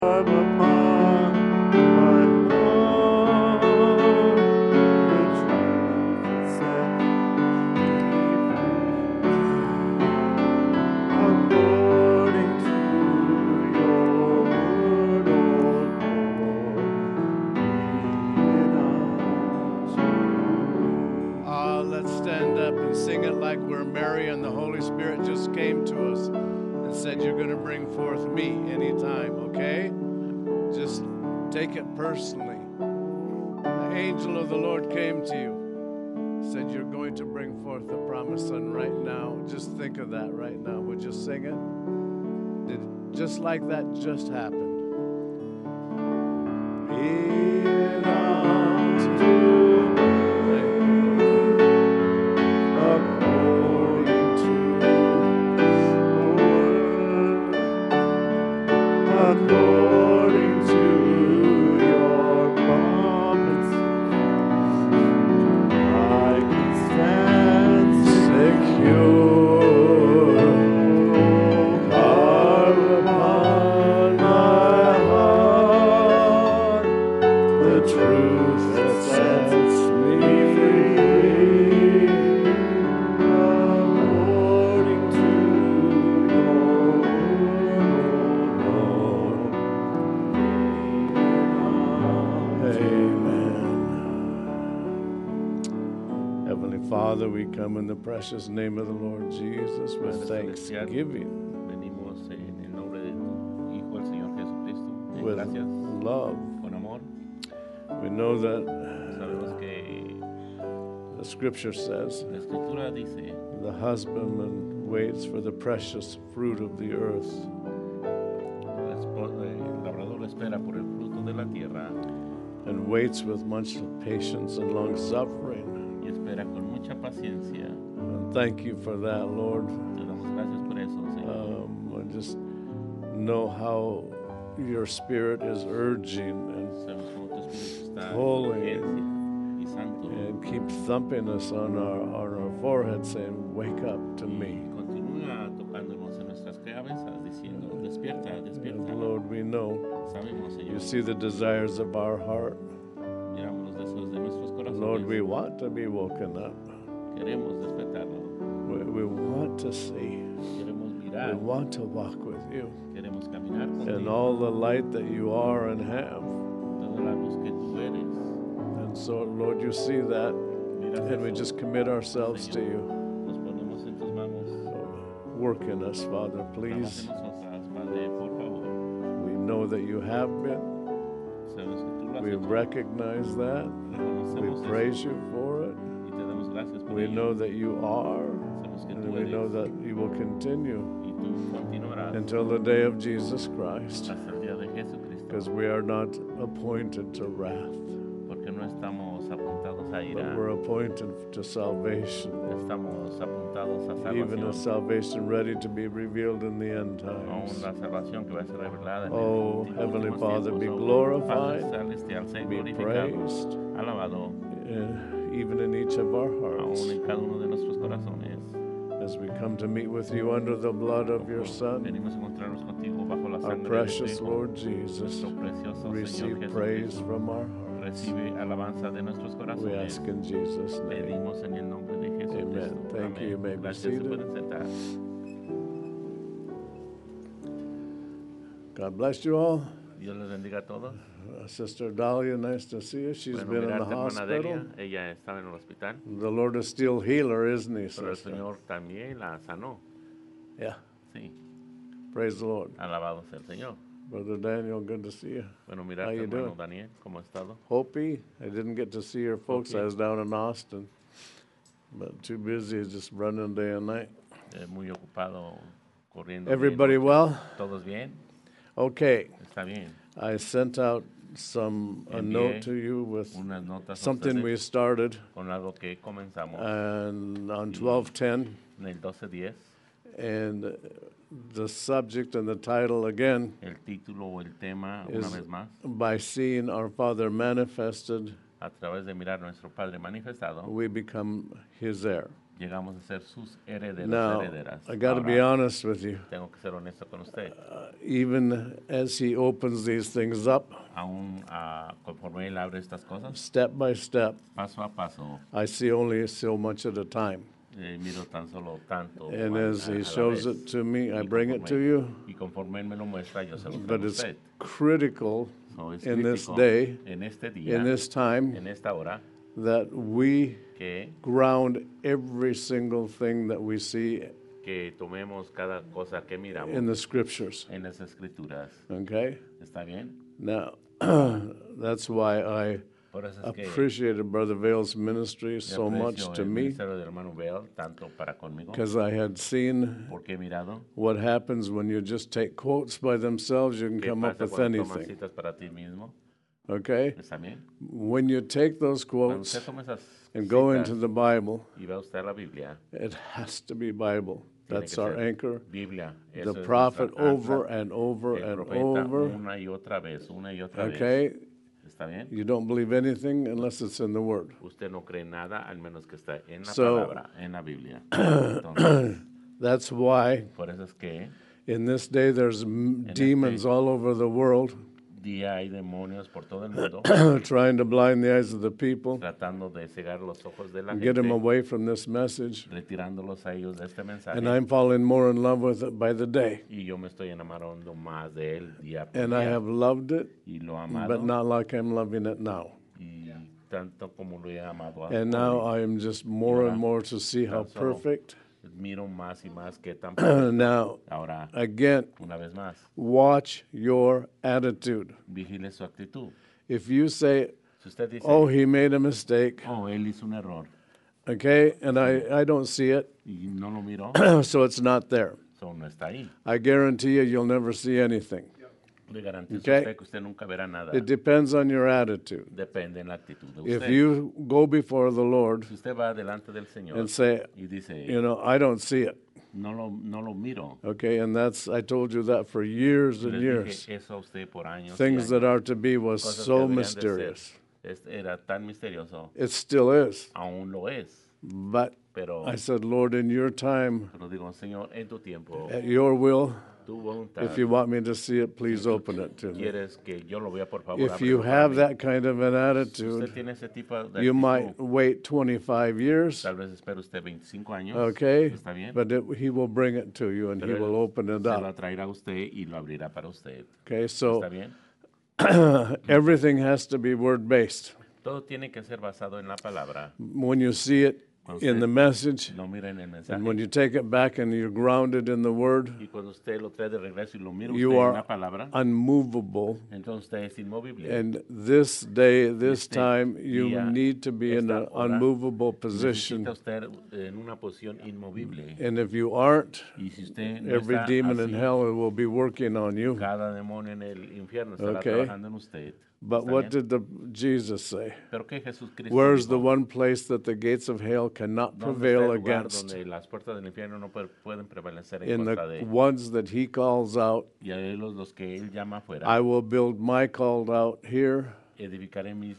Let's stand up and sing it like we're Mary and the Holy Spirit just came to us and said, you're going to bring forth me anytime, okay? Just take it personally. The angel of the Lord came to you, said you're going to bring forth the promised son right now. Just think of that right now. Would you sing it? Just like that just happened. Be it unto according to your promise, I can stand secure. Carve upon my heart the truth that sets me free, according to your word, Lord. Amen. Heavenly Father, we come in the precious name of the Lord Jesus with thanksgiving, Venimos en el nombre de tu Hijo, el Señor Jesucristo, en with gracias, love. con amor. We know that Sabemos que the scripture says la Escritura dice, the husbandman waits for the precious fruit of the earth, el labrador espera por el fruto de la tierra and waits with much patience and long suffering. y espera con mucha paciencia. And thank you for that, Lord. Te damos gracias por eso, Señor. I just know how your spirit is urging Sabemos cómo tu Espíritu está Holy. en urgencia y santo. and keep thumping us on our forehead saying, wake up to Y me. continúa tocándonos en nuestras cabezas diciendo, despierta, despierta. And Lord, we know Sabemos, you Señor, see the desires of our heart. miramos los deseos de nuestros corazones. Lord, we want to be woken up. Queremos despertarnos. We want to see. Queremos We mirar. want to walk with you. Queremos caminar And contigo. all the light that you are and have. Toda la luz que tú eres. And so, Lord, you see that. Miras And we eso, just commit ourselves to Señor. you. Nos ponemos en tus manos. Work in us, Father, Trabaja please. en nosotras, Padre, por favor. We know that you have been. Sabemos que tú lo has We hecho. recognize that. Reconocemos We eso praise you for it. y te damos gracias por We ello. know that you are. Sabemos que And tú we know eres that you will continue y tú continuarás until the day of Jesus Christ. hasta el día de Jesucristo. Because we are not appointed to wrath, Porque no estamos apuntados a but ira. we're appointed to salvation. Estamos apuntados a Even a salvación. salvation ready to be revealed in the end Aún times. la salvación que va a ser revelada en Oh, el Heavenly últimos Father, tiempos. be Oh, glorified, Padre celestial, sea be glorificado, praised, alabado, even in each of our hearts, aún en cada uno de nuestros corazones. as we come to meet with you under the blood of your Son, Venimos a encontrarnos contigo bajo la our sangre de tu precious Hijo. Lord Jesus. Nuestro precioso Receive Señor praise Jesucristo. from our hearts. Recibe alabanza de nuestros We corazones. ask in Jesus' name. Pedimos en el nombre de Jesucristo. Amen. Thank you. You may be Gracias, se seated. pueden sentar. God bless you all. Dios les bendiga a todos. Sister Dahlia, nice to see you. She's Bueno, been in the mirarte, hermana hospital. Delia. Ella estaba en el hospital, The Lord is still healer, isn't he, pero el sister? Señor también la sanó. Yeah. Sí, Praise the Lord. alabado sea el Señor. Brother Daniel, good to see you. Bueno, How mirarte, you hermano doing? Daniel, ¿cómo ha estado? Hopi, I didn't get to see your folks. I Hopi. was down in Austin. But too busy just running day and night. Muy ocupado corriendo. de Everybody noche. well? ¿Todos bien? Okay. Está bien. I sent out a Envié note to you with Unas notas a something ustedes we started con algo que comenzamos and on 1210. en el 12:10. And the subject and the title again El título o el tema, una is vez más, By Seeing Our Father Manifested, a través de mirar a nuestro Padre manifestado, we become His heir. llegamos a ser sus herederos, Now, herederas. I got to be Ahora, honest with you. tengo que ser honesto con usted. Even as he opens these things up, Aún conforme él abre estas cosas, step by step, paso a paso, I see only so much at a time. miro tan solo tanto And a as he la shows vez. it to me, I Y bring it to you. Y conforme él me lo muestra, yo se lo But traigo a it's usted. critical So, es in this crítico day, en este día, in this time, en esta hora, that we que ground every single thing that we see tomemos cada cosa que miramos in the scriptures. en las escrituras. Okay? ¿Está bien? Now, that's why I Por eso es que appreciated Brother Vale's ministry so aprecio much to el me, ministerio del hermano Bell tanto para conmigo, because I had seen porque he mirado what happens when you just take quotes by themselves. You can qué come up pasa with cuando tomas anything. citas para ti mismo. Okay? ¿Está bien? When you take those Cuando quotes usted toma esas and go citas into the Bible, y va usted a la Biblia, it has to be Bible. tiene That's que our ser anchor. Biblia. The Eso es prophet nuestra ancla. over and over El and profeta over. una y otra vez, una y otra vez. Okay? ¿Está bien? You don't believe anything unless it's in the Word. Usted no cree nada al menos que está en la So- palabra, en la Biblia. Entonces, That's why por eso es que in this day there's demons all over the world día hay demonios por todo el mundo trying to blind the eyes of the people, tratando de cegar los ojos de la get them gente, away from this message. retirándolos a ellos de este mensaje. And I'm falling more in love with it by the day. Y yo me estoy enamorando más de él día por And I día. have loved it, Y lo he amado, but not like I'm loving it now. y tanto como lo he amado And now ahora. I am just more and more to see how Tan solo perfect. Miro más y más que tan perfecto. Now, Ahora, again, una vez más, watch your attitude. vigile su actitud. If you say, Si usted dice, oh, he made a mistake, oh, él hizo un error, okay, and I don't see it, y no lo miró, so it's not there. eso no está ahí. I guarantee you, you'll never see anything. Le garantizo Okay. a usted que usted nunca verá nada. It depends on your attitude. Depende en la actitud de If usted. you go before the Lord Si usted va delante del Señor and say, y dice, you know, I don't see it, no lo miro, okay, and I told you that for years and les years. dije eso a usted por años y Things that años. are to be was Cosas que so deberían de mysterious. ser. Era tan misterioso, It still is. aún lo es, But pero, I said, Lord, in your time, pero digo, Señor, en tu tiempo, at your will, tu voluntad, if you want me to see it, please open it to me. quieres que yo lo vea, por favor, If ábrelo you para have mí. that kind of an Si usted attitude, tiene ese tipo de you actitud, might wait 25 years, tal vez espere usted 25 años, okay? está bien, But he will bring it to you and he Pero él will open it se lo up. traerá a usted y lo abrirá para usted, Okay, ¿está so bien? everything has to be word based. Todo tiene que ser basado en la palabra. When you see it Cuando in the usted message, lo mira en el mensaje, and when you take it back and you're grounded in the word, y cuando usted lo trae de regreso y lo mira you usted en are la palabra, unmovable. entonces usted es inmovible. And this day, this Este time, you día, need to be in esta an hora, unmovable position. Necesita usted en una posición inmovible. And if you aren't, Y si usted no every está demon in así, hell will be working on you. cada demonio en el infierno estará Okay. trabajando en usted. But ¿Está what bien? did Jesus say? Pero que Jesucristo Where's the dijo, one place that the gates of hell cannot ¿dónde está prevail el lugar against? donde las puertas del infierno no pueden prevalecer en In contra the de ones that he calls out, y a los que él llama afuera? I will build my called out here, Edificaré mis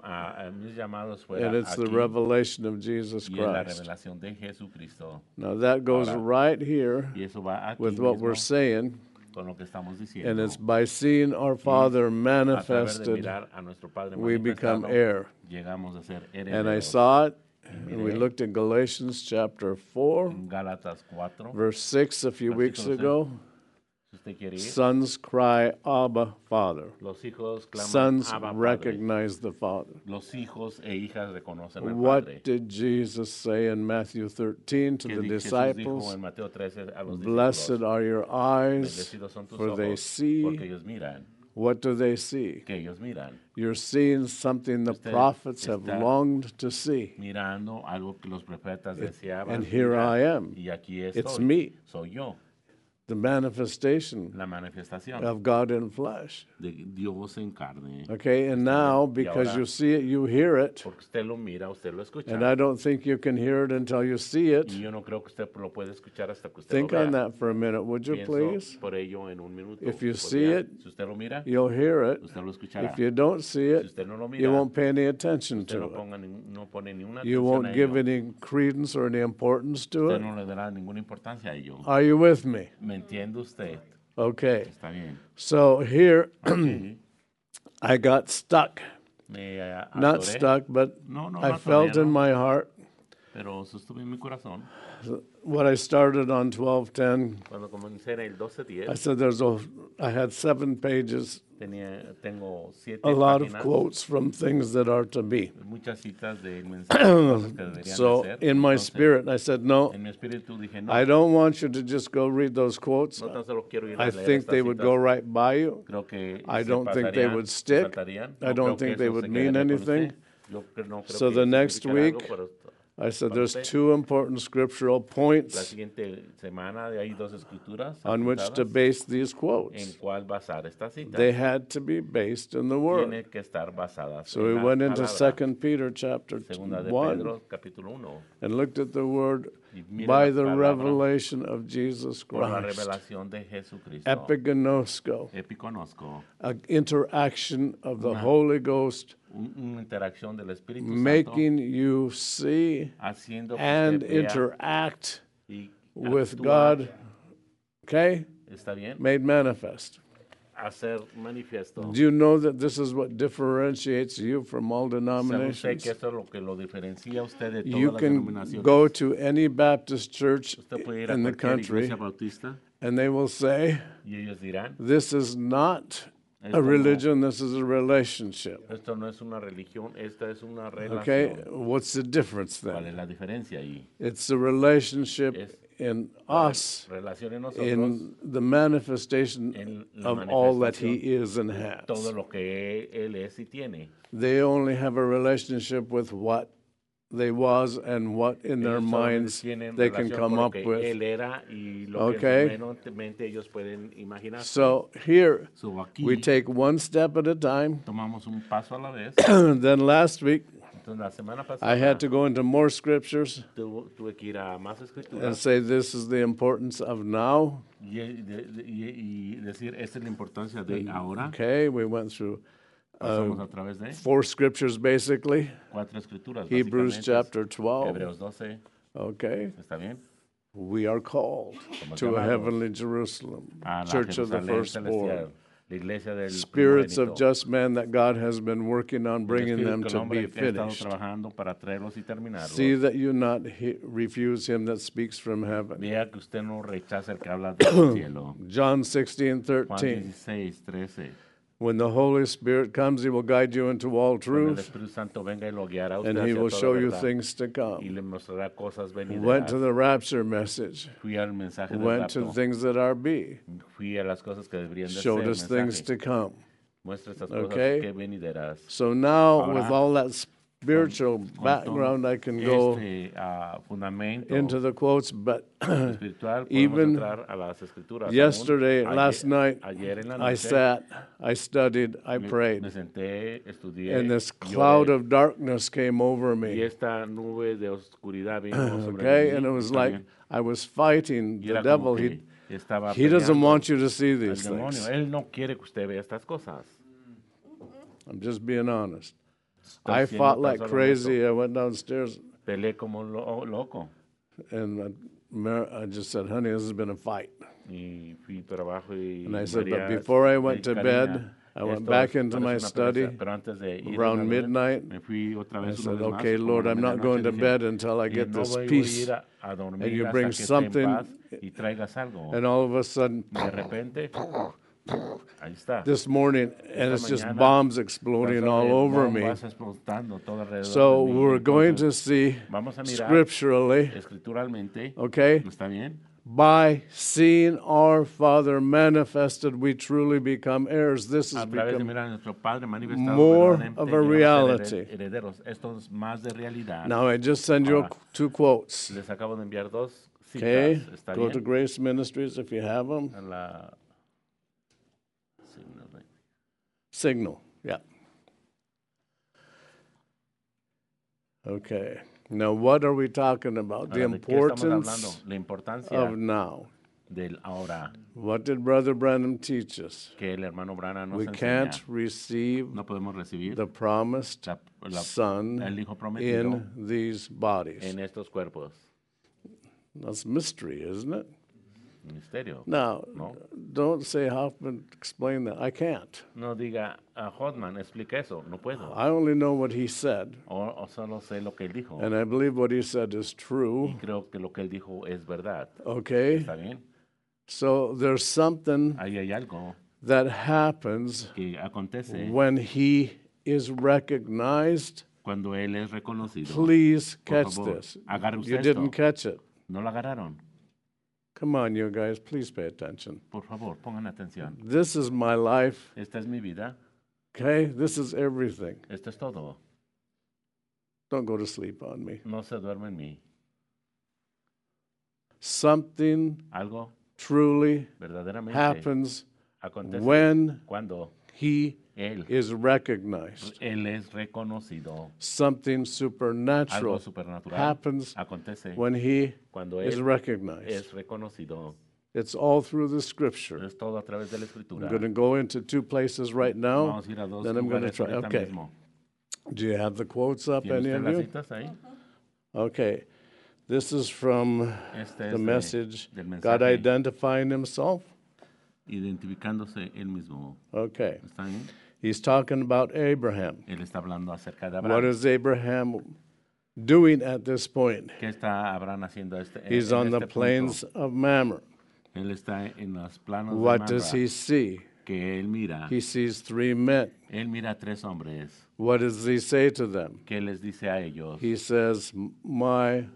llamados fuera and it's the aquí, revelation of Jesus y en la Christ. revelación de Jesucristo. Now that goes Ahora, right here Y eso va aquí with what mismo we're saying, con lo que estamos diciendo. and it's by seeing our Father A través de manifested, mirar a nuestro Padre we become manifestado, heir. llegamos a ser And I herederos. saw it, and we miré looked at Galatians chapter 4, En Gálatas 4, verse 6 a few weeks Versículo ago. si usted quiere ir, Sons cry, Abba, Father. los hijos claman, Sons Abba, Padre. recognize the Father. Los hijos e hijas reconocen al Padre. What did Jesus say in Matthew 13 to Que the Jesús dijo disciples? en Mateo 13 a los Blessed discípulos, are your eyes, bendecidos son tus for they ojos, see. porque ellos miran, What do they see? que ellos miran, You're seeing something the Usted prophets have está longed to see. mirando algo que los profetas deseaban And here mirar. I am. Y aquí It's estoy, me. soy yo. the manifestation la manifestación of God in flesh. de Dios en carne. Okay, and now because ahora- you see it, you hear it, Porque usted lo mira, usted lo escucha. and I don't think you can hear it until you see it. Y yo no creo que usted lo puede escuchar hasta que usted Think lo vea. on that for a minute, would you Pienso please? por ello en un minuto. If you ¿Podría? see it, si usted lo mira, You'll hear it. usted lo escuchará. If you don't see si it, usted no lo mira, you won't pay any attention usted no, to it. no pone ni una You atención won't a give ello. any credence or any importance to Usted it. no le dará ninguna importancia a ello. Are you with me? ¿Me entiende usted? Okay. Está bien. So here Aquí I got stuck. me Not atoré, stuck, but No, no, I no felt atoré, in no. my heart Pero sostuve en mi corazón. what I started on 12:10. Cuando comencé en el I 12:10, said I had 7 pages, tengo 7 a lot of páginas, quotes from things that are to be. muchas citas de mensajes, cosas que deberían So de ser. in my Entonces, spirit, I said, no, en mi espíritu dije, no, I don't want you to just go read those quotes. no tan solo quiero ir a I leer think estas they would citas. go right by you. Creo que I se don't think they pasarían, would se stick. saltarían. I No don't creo que think they eso would se mean quedaría con anything. usted. Yo no creo So que the next significara algo, week, pero I said para there's usted. 2 important scriptural La points siguiente semana hay 2 escrituras on which to apuntadas base these en quotes. cuál basar estas citas. They had to be based in the Word. Tiene que estar basadas So we en la went into palabra. 2 Peter chapter Segunda de 1 Pedro, capítulo 1. and looked at the Word Y mire by la the palabra revelation of Jesus por la Christ. revelación de Jesucristo. Epigenosko, Epiconosco. an interaction of the Holy Ghost Una interacción del Espíritu Santo making you see haciendo que and usted vea interact y with actúa, God, okay, ¿está bien? made manifest. Hacer manifiesto. Do you know that this is what differentiates you from all ¿Sabe usted denominations? que eso es lo que lo diferencia a usted de You todas las can denominaciones? go to any Baptist church Usted puede ir a in the cualquier country iglesia bautista and they will say, y ellos dirán, this is not Esto a no- religion, this is a relationship. esto no es una religión, esta es una Okay, relación. what's the difference ¿Cuál then? es la diferencia ahí? It's a relationship Es in us, relación en nosotros, in the manifestation en la of all that manifestación He is and todo has. lo que Él es y tiene. They only have a relationship with what they was and what in their Ellos solamente minds tienen they can relación come con lo up que with. Él era y lo que Okay. en su mente ellos pueden imaginar. So here So, aquí we take one step at a time. tomamos un paso a la vez. Then last week Entonces, la semana pasada I had to go into more scriptures tuve que ir a más and escrituras say this is the importance of now. y decir, esta es la importancia de ahora. Okay, we went through Pasamos a través de 4 scriptures basically. 4 escrituras. Hebrews básicamente. chapter 12. Hebreos 12. Okay, ¿Está bien? we are called to a llamados heavenly Jerusalem, A la church of the Jerusalén firstborn. celestial, la iglesia del Spirits of primogénito. just men that God has been working on El bringing espíritu them del to hombre be que ha estado finished. trabajando para traerlos y terminarlos. See that you not refuse him that speaks from heaven. Vea que usted no rechaza el que habla del cielo. John Juan 16:13. 16:13. When the Holy Spirit comes, he will guide you into all Cuando el truth, Espíritu Santo venga y lo guiará a usted and he hacia will toda show you verdad, things to y come. le mostrará cosas Went venideras. to the rapture message, Fui al mensaje del went to rapto. things that are be, Fui a las cosas que deberían de showed ser. us things Mensaje. to come. Muestra estas cosas Okay. que venideras. So now, Ahora, with all that spiritual Con background, todo I can go este fundamento into the quotes, but espiritual, podemos even entrar a las escrituras. yesterday, Aún, last night, ayer en la I noche, sat, I studied, I me prayed, senté, estudié, and this lloré, cloud of darkness came over y me. esta nube de oscuridad vino sobre Okay, mí. and it was Está like bien. I was fighting Y the era devil. como que estaba He doesn't peleando want you to see al these demonio. things. Él no quiere que usted vea estas cosas. I'm just being honest. Estoy I siendo fought tan like solo crazy. honesto. I went downstairs Peleé como loco. and I just said, honey, this has been a fight. Y fui para abajo y And I said, but María, before I went to Karina, bed, I went esto back es- into parece my una study pereza, pero antes de ir around a la noche, midnight. me fui otra I vez said, una vez más, okay, como Lord, a I'm not medianoche, going to dije, bed until I y get no this voy a peace. ir a dormir And you hasta bring que esté en something- paz y traigas algo. And all of a sudden, De repente, ahí está. this morning, and Esta it's just mañana, bombs exploding Pasó all de over me. bombas explotando todo alrededor So de mí. we're going to Entonces, see vamos a mirar scripturally, escrituralmente, okay? ¿está bien? By seeing our Father manifested, we truly become heirs. This has A través de become mirar a nuestro Padre manifestado, more verdaderamente of a llegamos reality. herederos. Esto es más de realidad. Now, I just send you Ahora, 2 quotes. Les acabo de enviar 2 Okay, citas, ¿está go to bien? Grace Ministries if you have them. A la Signal, right? Signal, yeah. Okay, now what are we talking about? The Ahora, ¿de qué estamos hablando? importance La importancia of now. del ahora, What did Brother Branham teach us? que el hermano Branham nos We enseña. can't receive No podemos recibir the promised el Son Hijo prometido in these bodies. en estos cuerpos. That's mystery, isn't it? Misterio. Now, No. don't say Hoffman explain that. I can't. No diga a Hoffman, explica eso, no puedo. I only know what he said, O solo sé lo que él dijo. and I believe what he said is Y true. creo que lo que él dijo es verdad. Okay? ¿Está bien? So there's something Ahí hay algo that happens que acontece when he is recognized. cuando él es reconocido. Please Por catch favor, this. agarre usted You didn't esto. catch it. No lo agarraron. Come on, you guys, please pay attention. Por favor, pongan atención. This is my life, Esta es mi vida. okay? This is everything. Esto es todo. Don't go to sleep on me. No se duerme en mí. Something Algo truly verdaderamente happens acontece when cuando he él is recognized. es reconocido. Something Algo supernatural supernatural happens acontece when he cuando is él recognized. es reconocido. It's all through the scripture. Es todo a través de la I'm escritura. going to go into two places right now. Vamos a ir a dos Then I'm going to lugares try. ahorita Okay. mismo. Do you have the quotes up, ¿Tiene any usted of las you? citas ahí? Okay. This is from Este the es message, del God mensaje identifying himself. identificándose él mismo. Okay. ¿Está bien? He's talking about Abraham. Él está hablando acerca de What Abraham. is Abraham doing at this point? ¿Qué está Abraham haciendo He's en on the este plains punto? of Mamre. Él está en los planos What de does he Mamre, see? que él mira. He sees three men. Él mira a tres hombres. What does he say to them? ¿Qué les dice a ellos? He says, my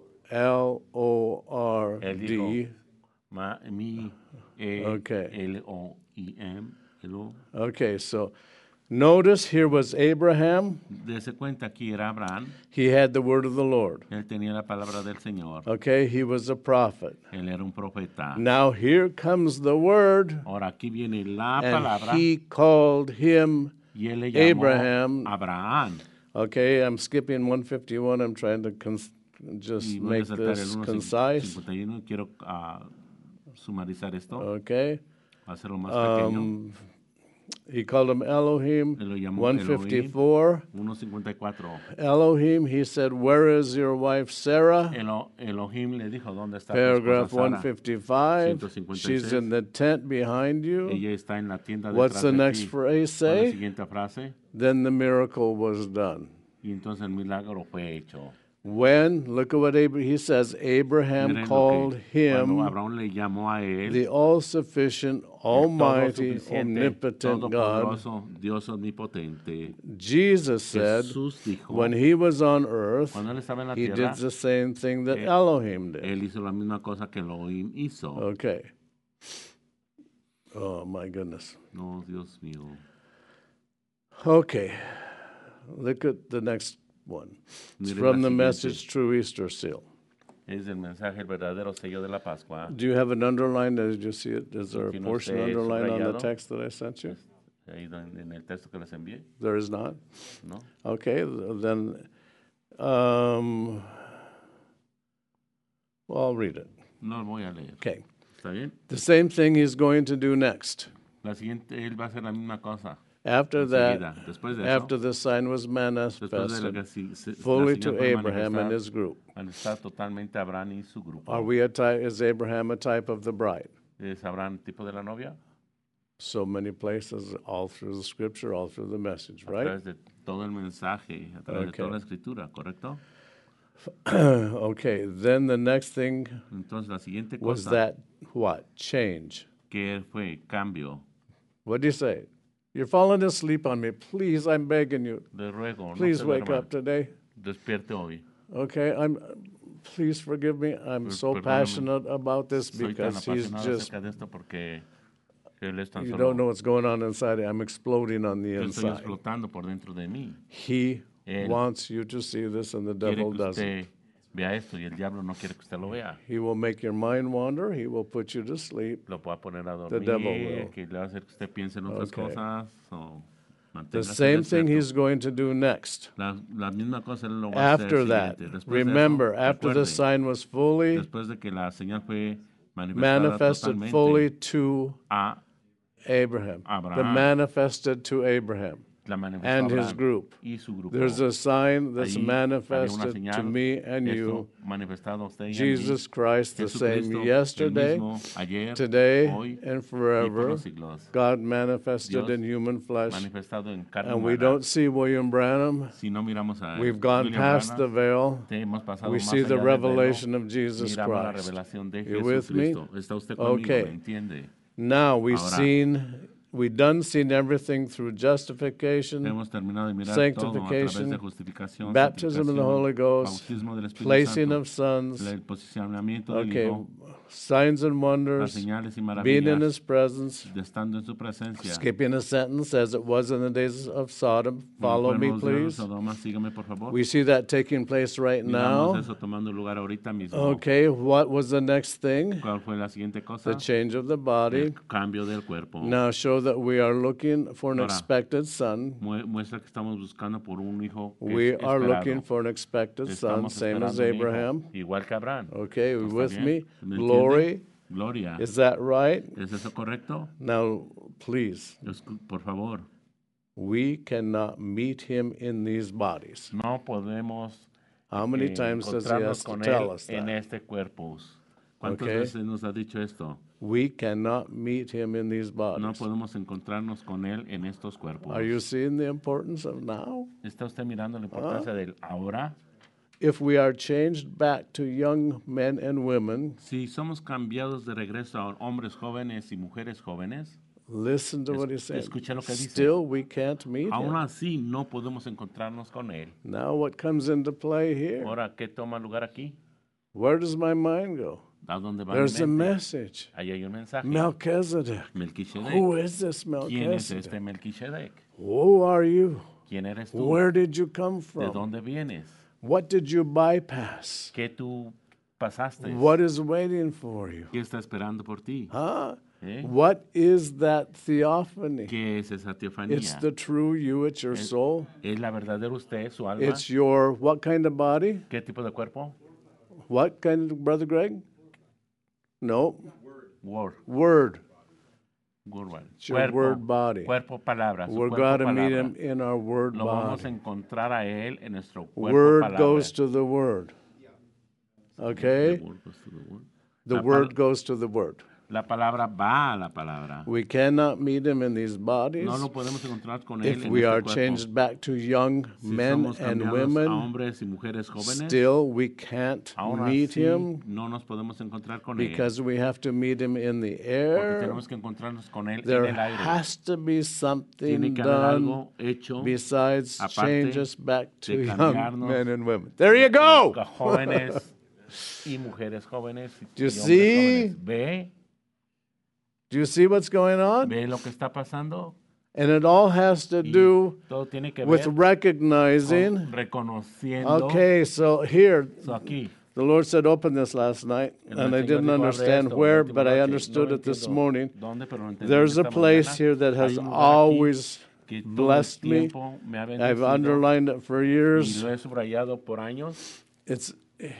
Lord. Él dijo, mi, Okay. L-O-I-M, Elo. Okay, so notice here was Abraham. Dese cuenta, aquí era Abraham. He had the word of the Lord. Él tenía la palabra del Señor. Okay, he was a prophet. Él era un profeta. Now here comes the word, Ahora aquí viene la and palabra he called him. y él le llamó Abraham. Abraham. Okay, I'm skipping 151. I'm trying to just Y voy a make saltar el this 1.51. concise. Quiero sumarizar esto, Okay. hacerlo más pequeño. He called him Elohim. Él lo llamó 154. 1.54. Elohim, he said, where is your wife Sarah? Elohim le dijo, ¿dónde está tu Paragraph esposa Sara? 155. 156. She's in the tent behind you. Ella está en la tienda What's detrás the de next ti. phrase ¿Cuál es la say? siguiente frase? Then the miracle was done. Y entonces el milagro fue hecho. When, look at what he says, Abraham Miren lo called que cuando him Abraham le llamó a él, the all-sufficient, almighty, omnipotent God. todopoderoso, Dios omnipotente. Jesus said, Jesús dijo, when he was on earth, cuando él estaba en la he tierra, did the same thing that él- Elohim did. él hizo la misma cosa que Elohim hizo. Okay. Oh, my goodness. No, Dios mío. Okay. Look at the next one. It's Mire from la the siguiente. Message True Easter Seal. Es el mensaje, el verdadero sello de la Pascua. Do you have an underline? Did you see it? Is there a Aquí no portion esté underlined on the subrayado. text that I sent you? Ahí en el texto que les envié, There is not? ¿no? Okay, then, well, I'll read it. No lo voy a leer. Okay. ¿Está bien? The same thing he's going to do next. La siguiente, él va a hacer la misma cosa. After that, Enseguida. Después de after eso, the sign was después de lo que manifested fully to Abraham and his group. está totalmente Abraham y su grupo. Are we a type? Is Abraham a type of the bride? ¿Es Abraham tipo de la novia? So many places, all through the scripture, all through the message, A right? través de todo el mensaje, a través de Okay. toda la escritura, ¿correcto? Okay, then the next thing Entonces la siguiente was cosa that what? Change. que fue cambio. What do you say? You're falling asleep on me. Please, I'm begging you. Le ruego, Please no se wake duerma. up today. Despierte hoy. Okay, please forgive me. I'm so Perdóname. passionate about this Soy tan because he's apasionado just, acerca de esto porque él es tan you solo. don't know what's going on inside. I'm exploding on the Yo estoy inside. explotando por dentro de mí. He Él wants you to see this and the Quiere devil que doesn't. usted vea esto y el diablo no quiere que usted lo vea. He will make your mind wander. He will put you to sleep. Lo pueda poner a The devil dormir, will. que le va a hacer que usted piense en otras Okay. cosas o The manténgase same thing despierto. he's going to do next. La misma cosa él lo va a hacer After that, siguiente. Después remember, de eso, after the recuerde, sign was fully después de que la señal fue manifestada manifested totalmente fully to a Abraham, the Abraham, manifested to Abraham la manifestó and his Abraham group. y su grupo. There's a sign that's Ahí había una manifested señal, to me and esto you, manifestado a usted y a mí. Jesus Christ, the same Jesucristo, el yesterday, mismo, ayer, today, hoy and y por forever. los siglos. God manifested Dios in human flesh. Manifestado en carne And we humana. don't see William Branham. Si no miramos a We've gone William past the Branham, veil. hemos pasado We más see the allá del velo, revelation of Jesus miramos la Christ. revelación de You with me? Jesucristo. ¿Está usted conmigo? Okay. ¿Me entiende? Now Ahora. we done seen everything through justification, Hemos terminado de mirar todo a través sanctification, de justificación, baptism in the santificación, Holy Ghost, bautismo del Espíritu placing Santo, of sons, el posicionamiento del okay, Hijo, signs and las wonders, señales y being in maravillas, His presence. de estando en su presencia. Skipping a sentence, as it was in the days of Sodom. Follow me, please. Sodoma, sígame, por favor. We see that taking place right Miramos now. eso tomando lugar ahorita mismo. Okay, what was the next thing? ¿Cuál fue la siguiente cosa? The change of the body. El cambio del cuerpo. Now show that we are looking for an Ahora, expected son. Muestra que estamos buscando por un hijo que We es are esperado. looking for an expected son, Estamos same as esperando un hijo, Abraham. igual que Abraham. Okay, ¿Está with bien? me? ¿Me entiende? Glory. Gloria. Is that right? ¿Es eso correcto? Now, please, Por favor, we cannot meet him in these bodies. no podemos How many times does he encontrarnos have to con tell él us en that? este cuerpo. ¿Cuántas Okay. veces nos ha dicho esto? We cannot meet him in these No bodies. podemos encontrarnos con él en estos cuerpos. Are you seeing the importance of now? ¿Está usted mirando la importancia del ahora? If we are changed back to young men and women, Si somos cambiados de regreso a hombres jóvenes y mujeres jóvenes, listen to what he's saying. escucha lo que dice. Still, we can't meet aún him. así no podemos encontrarnos con él. Now, what comes into play here? Ahora, ¿qué toma lugar aquí? Where does my mind go? ¿A dónde va There's mi a mente? message. Ahí hay un mensaje. Melchizedek. Melquisedec. Who is this ¿Quién es Melchizedek? este Melquisedec? Who are you? ¿Quién eres tú? Where did you come ¿De from? dónde vienes? What did you bypass? ¿Qué tú pasaste? What is waiting for you? ¿Qué está esperando por ti? Huh? ¿Eh? What is that theophany? ¿Qué es esa teofanía? It's the true you, it's your soul. ¿Es la verdadera usted, su alma? It's your, what kind of body? ¿Qué tipo de cuerpo? What kind of, Brother Greg? No, Word. word. Word. It's your word body. Cuerpo, palabra. Su We're cuerpo, going to meet palabra. him in our word Lo vamos a body. encontrar a él en nuestro cuerpo, Word palabra. goes to the word. Okay? The word goes to the word. The La word goes to the word. La palabra va a la palabra. We cannot meet him in these bodies No lo podemos encontrar con él if en we este are cuerpo. changed back to young Si men somos and cambiados a women. hombres y mujeres jóvenes, Still, we can't aún meet así him no nos podemos encontrar con él. because we have to meet him in the Porque air. tenemos que encontrarnos con él en There el aire. has to be Tiene something que haber done algo hecho besides aparte change us back to de young cambiarnos men and women. There you go. a jóvenes y mujeres jóvenes y Do you hombres see? jóvenes. ¿Ve? Do you see what's going on? ¿Ve lo que está pasando? And it all has to Y do todo tiene que with ver recognizing. con reconociendo. Okay, so here, So aquí, the Lord said, open this last night, el and I Señor didn't dijo, "Abre understand esto", where, la but I última noche. understood No it this entiendo morning. dónde, pero lo entendí There's a esta place mañana. here that Hay has un lugar aquí always que todo el blessed me. tiempo me ha I've bendecido underlined it for y years. lo he subrayado por años. It's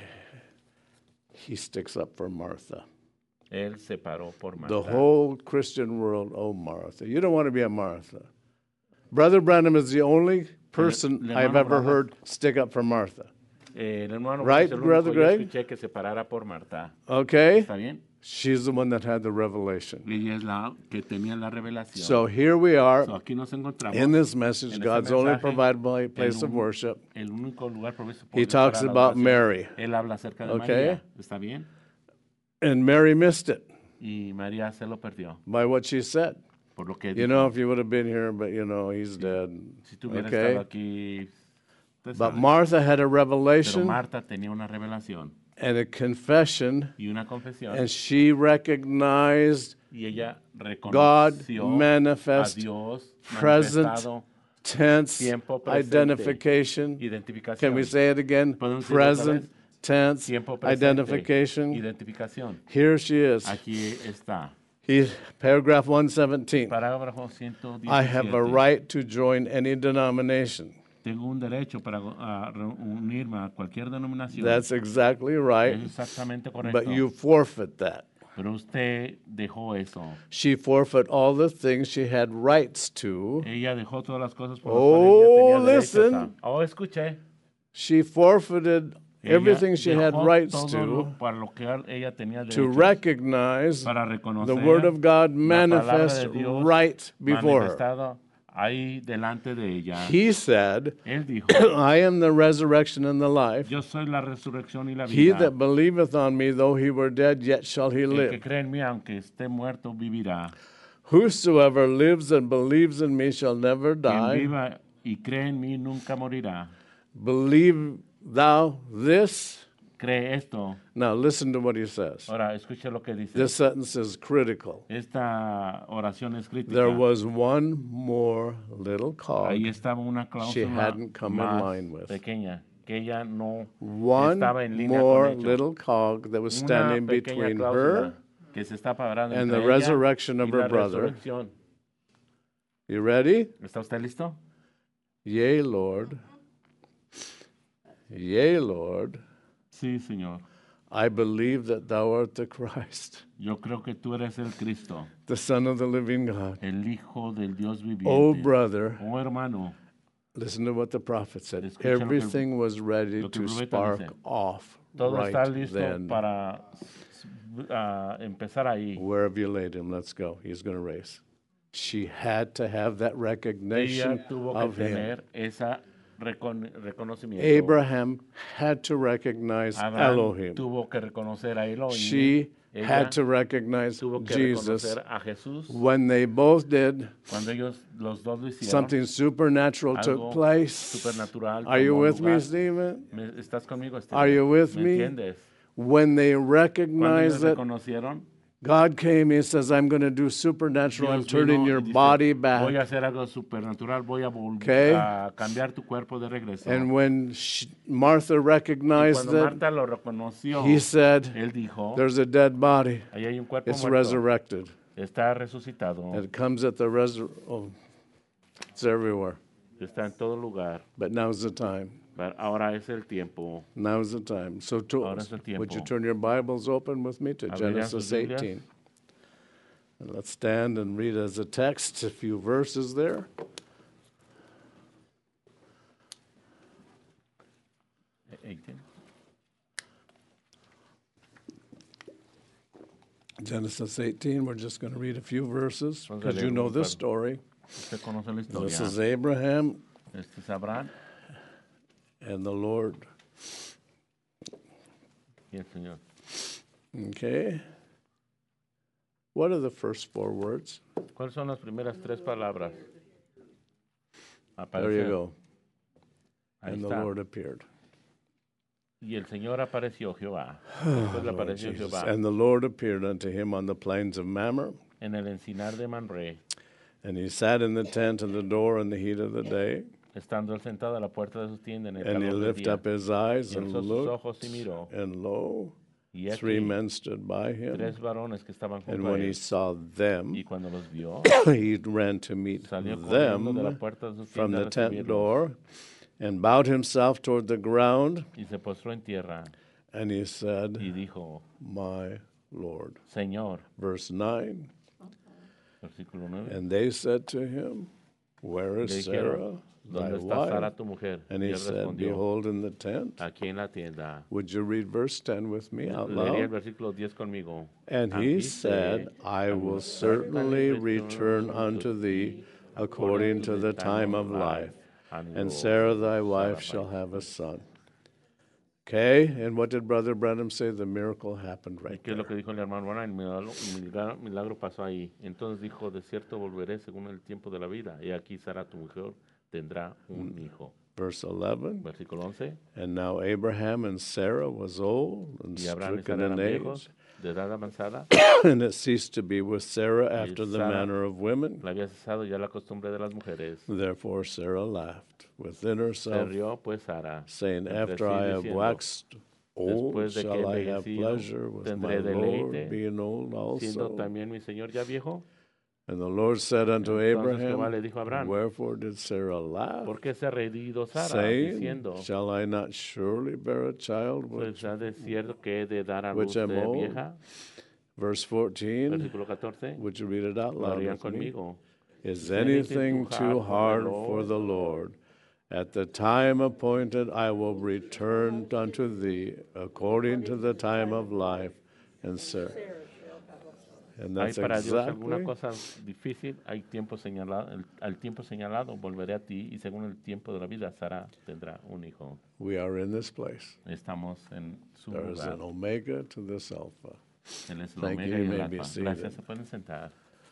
he sticks up for Martha. Él se paró por The Marta. whole Christian world, oh Martha. You don't want to be a Martha. Brother Branham is the only person el I've hermano ever Branham. heard stick up for Martha. El hermano Right, es el único Brother que yo Greg? escuché que se parara por Marta. Okay? ¿Está bien? She's the one that had the revelation. Ella es la que tenía la revelación. So here we are So, aquí nos encontramos in this message, en este God's only mensaje, provided place en of worship. el único lugar provisto por He Dios talks para la about adoración. Mary. Él habla acerca de Okay. María. ¿Está bien? And Mary missed it Y María se lo perdió by what she said. por lo que You dijo. know, if you would have been here, but you know, he's dead. Si tú hubieras Okay? estado aquí, usted But sabe. Martha had a Pero revelation Marta tenía una revelación and a confession, y una confesión. and she recognized Y ella God reconoció manifest, a Dios present, manifestado, tense tiempo presente, identification. identificación. Can we say it again? ¿Podemos decirlo otra Present vez? tense, tiempo presente, identification. identificación. Here she is. Aquí está. Paragraph 117. Parágrafo 117. I have a right to join any denomination. Tengo un derecho para unirme a cualquier denominación. That's exactly right. Es exactamente correcto. But you forfeit that. Pero usted dejó eso. She forfeit all the things she had rights to. Ella dejó todas las cosas por las cuales ella tenía listen. Escuché. She forfeited everything she had rights to recognize the Word of God manifest right before her. Ahí delante de ella. He said, Él dijo, I am the resurrection and the life. Yo soy la resurrección y la vida. He that believeth on me, though he were dead, yet shall he live. El que cree en mí, aunque esté muerto, vivirá. Whosoever lives and believes in me shall never die. Quien viva y cree en mí nunca morirá. Believe thou this? Cree esto. Now listen to what he says. Ahora, escuche lo que dice. This sentence is critical. Esta oración es crítica. There was one more little cog Ahí estaba una she cláusula hadn't come in más line with. pequeña, que ella no One estaba en línea more con ello. little cog that was Una standing pequeña between cláusula her que se está parando and entre the ella resurrection of y her la brother. resurrección. You ready? ¿Está usted listo? Yea, Lord. Yea, Lord. Sí, Señor. I believe that thou art the Christ, Yo creo que tú eres el Cristo, the Son of the living God. el Hijo del Dios viviente. Oh, brother, Oh, hermano, listen to what the prophet said. Escucha lo que- Everything was ready lo que el to profeta spark dice. off todo right está listo then. para empezar ahí. Where have you laid him? Let's go. He's going to race. She had to have that recognition Ella tuvo que of him. tener esa reconocimiento. Abraham had to recognize Abraham Elohim. tuvo que reconocer a Elohim. She Ella had to recognize tuvo que Jesus. reconocer a Jesús. When they both did, Cuando ellos los dos lo hicieron, something supernatural took algo place. supernatural Are you tomó with me, lugar. Stephen? ¿Estás conmigo, Esteban? Are you with ¿Me me? entiendes? When they Cuando ellos recognized it, reconocieron, God came, He says, I'm going to do supernatural. I'm Dios turning vino your y dice, body voy back. a hacer algo supernatural, voy a volver Okay. a cambiar tu cuerpo de regreso. And when Martha Y recognized cuando it, Marta lo reconoció, he said, él dijo, there's a dead body. ahí hay un cuerpo It's muerto, resurrected. está resucitado, It comes at the it's everywhere. está en todo lugar. But now's the time. Pero ahora es el tiempo. Now's the time. So Ahora es el would you tiempo. turn your Bibles open with me to Abrirán Genesis sus Biblias. 18? And let's stand and read as a text a few verses there. Genesis 18, we're just going to read a few verses Vamos a because leer you know un this par. story. Usted conoce la This historia. is Abraham Este es Abraham and the Lord. y el Señor. Okay. What are the first four words? ¿Cuáles son las primeras tres palabras? There you Aparecer. go. Ahí And the está. Lord appeared. Y el Señor apareció, Jehová. Después le Lord apareció Jesus. Jehová And the Lord appeared unto him on the plains of Mamre, en el encinar de Manré, and he sat in the tent in the door in the heat of the day, estando él sentado a la puerta de su tienda en el and he calor del lifted día. up his eyes Y and alzó sus looked, ojos y miró, and lo, y three aquí men stood by tres him. varones que estaban And junto a when he él. saw them, Y cuando los vio, he ran to meet salió corriendo de la them puerta de su from tienda the a tent recibirlos, door, and bowed himself toward the ground, y se postró en tierra and he said, y dijo, My Lord. Señor, Verse 9, versículo 9, and they said to him, Where le is Sarah, dijeron, thy ¿dónde está Sara wife? tu mujer? And Y he él said, respondió, Behold, in the tent. aquí en la tienda. Would you read verse 10 with me out Leería el loud? versículo 10 conmigo. And he said, I will certainly return unto thee according to the time of life, and Sarah thy wife shall have a son. Okay, and what did Brother Branham say? The miracle happened ¿Y right qué es lo there. que dijo el hermano Branham? El milagro pasó ahí. Entonces dijo, de cierto volveré según el tiempo de la vida. Y aquí Sara tu mujer tendrá un hijo. Verse 11, Versículo 11. and now Abraham and Sarah was old and Y Abraham y stricken Sara in eran age, viejos, de edad avanzada. and it ceased to be with Sarah after the Sara manner of women. La había cesado ya la costumbre de las mujeres. Therefore Sarah laughed within Se herself, rió pues Sara, saying, entre After sí, I have diciendo, waxed Old, Después de que shall I have envejecido, pleasure with my tendré Lord, deleite, being old siendo also? también mi Señor ya viejo. And the Lord said unto Entonces Jehová Abraham, le dijo a Abraham, wherefore did Sarah laugh, ¿por qué se ha reído Sara, saying, diciendo, shall I not surely bear a child pues ha de cierto que he de dar a which luz am de old? vieja? Verse 14, Versículo 14, would you read it out lo loud harían with me? conmigo. Is ¿Es anything anything too hard for Lord? the Lord? At the time appointed, I will return unto thee according to the time of life. And Sarah. And Hay that's para Dios alguna exactly cosa difícil, hay tiempo señalado, al tiempo señalado volveré a ti y según el tiempo de la vida Sara tendrá un hijo. we are in this place. Estamos en su There is lugar. an omega to this alpha. Él es el Thank omega you. y You el may be alfa. seated. Gracias, se pueden sentar.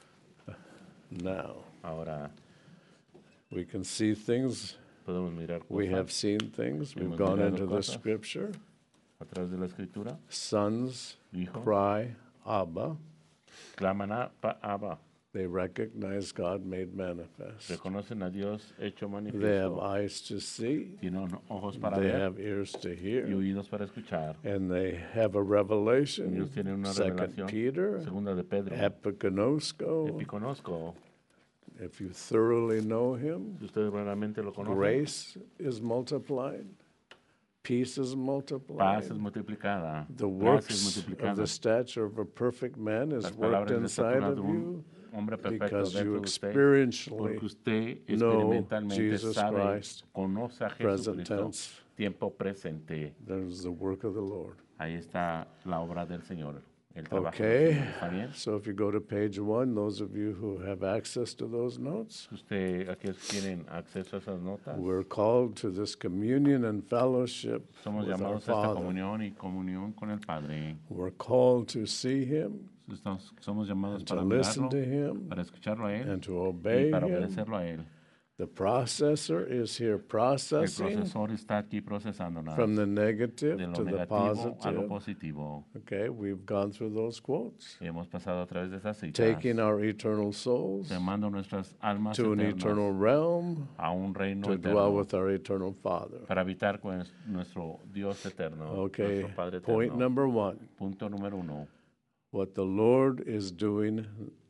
Now, Ahora we can see things. podemos mirar We have cosas seen things. We've Hemos gone mirado into the cosas. scripture. a través de la escritura. Sons Hijos cry, Abba. claman a Abba. They recognize God made manifest. Reconocen a Dios hecho They have manifiesto. eyes to see. Tienen ojos para They ver have ears to y hear. oídos para escuchar. And they have a revelation. Ellos tienen una Second revelación. Peter, Segunda de Pedro. epikonosko. Epiconosco. If you thoroughly know him, Si ustedes realmente lo conocen, grace is multiplied. Peace is multiplied. paz es multiplicada. The Gracia es works of multiplicada. the stature of a perfect man is Las worked palabras de inside estatura of de you un hombre perfecto because dentro you de usted. experientially Porque usted know experimentalmente Jesus sabe, Christ. conoce a Present Jesucristo. tense. Tiempo presente. There's the work of the Lord. Ahí está la obra del Señor. El trabajo del Okay, Señor. ¿Está bien? so if you go to page 1, those of you who have access to those notes, Usted, aquellos que tienen acceso a esas notas, we're called to this communion and fellowship somos with our llamados a esta Father. comunión y comunión con el Padre. We're called to see Him, Somos llamados and to para listen mirarlo, to Him, para escucharlo a Él and to y obey para Him. obedecerlo a Él. The processor is here El processing procesor está aquí procesándonos from the negative de lo to the negativo a lo positive. positivo. Okay, we've gone through those quotes. Y hemos pasado a través de esas citas, Taking our eternal souls llamando nuestras almas to an eternal eternas realm a un reino to dwell eterno with our eternal Father. para habitar con nuestro Dios eterno, Okay, nuestro Padre point eterno. number 1. Punto número 1. What the Lord is doing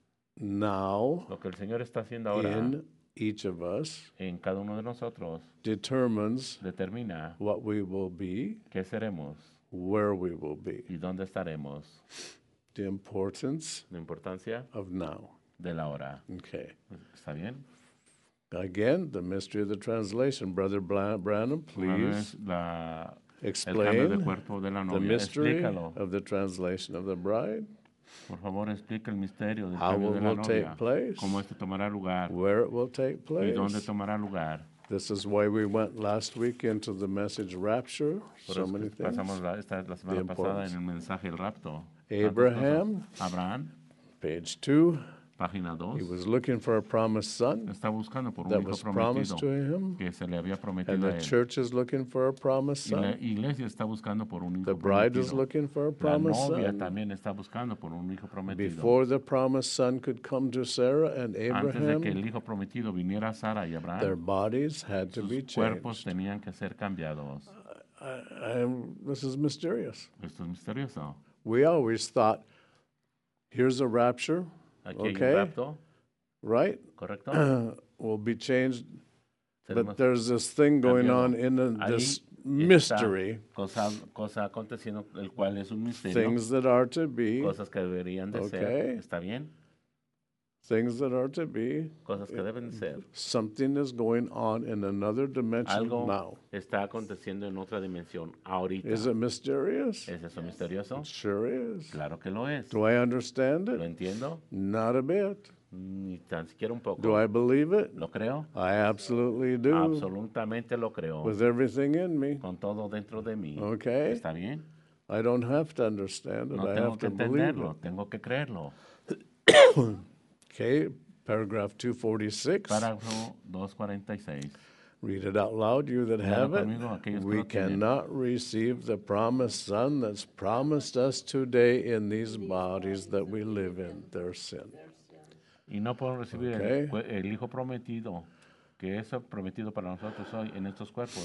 now Lo que el Señor está haciendo ahora in each of us en cada uno de nosotros determines determina what we will be, qué seremos where we will be. y dónde estaremos. The importance La importancia of now. de la hora. Okay. ¿Está bien? Again, the mystery of the translation. Brother Branham, Una please vez el cambio de explain cuerpo de la the novia. mystery Explícalo. of the translation of the bride, Por favor, explica el misterio del how cambio it de la will take novia. place, Cómo este tomará lugar where it will take y dónde place. tomará lugar. This is why we went last week into the message rapture. Por So eso many que pasamos things. la semana pasada importance. en el mensaje del rapto. Tantas Abraham, cosas. Abraham, page 2, página 2, he was looking for a promised son está buscando por un that hijo was prometido promised to him, que se le había and prometido a the él. church is looking for a promised Y la son. iglesia está buscando por un The hijo bride is prometido. looking for a La promised novia son. también está buscando por un hijo prometido. Before the promised son could come to Sarah and Antes de que Abraham, el hijo prometido viniera a Sara y their Abraham, bodies had to be sus cuerpos changed. tenían que ser cambiados. This is mysterious. Esto es misterioso. We always thought, here's a rapture, Aquí hay un okay, rapto, right? ¿correcto? Will be changed. Seremos But there's this thing going cambiado. on in Ahí this está mystery, cosa aconteciendo, el cual es un misterio. things that are to be, Cosas que deberían de Okay. ser. ¿Está bien? things that are to be. Cosas que deben de ser. Something is going on in another dimension Algo now. está aconteciendo en otra dimensión ahorita. Is it mysterious? ¿Es eso misterioso? It sure is. Claro que lo es. Do I understand ¿Lo it? entiendo? Not a bit. Ni tan siquiera un poco. Do I believe it? ¿Lo creo? I absolutely do. Absolutamente lo creo. With everything in me. Con todo dentro de mí. Okay? ¿Está bien? I don't have to understand it. No I tengo have que to believe entenderlo, it. tengo que creerlo. Okay, paragraph 246. Parágrafo 246. Read it out loud, you that Léalo have it. conmigo, aquellos que We lo tienen. cannot receive the promised Son that's promised us today in these bodies that we live in, their sin. Y no podemos recibir Okay. el Hijo prometido, que es prometido para nosotros hoy en estos cuerpos,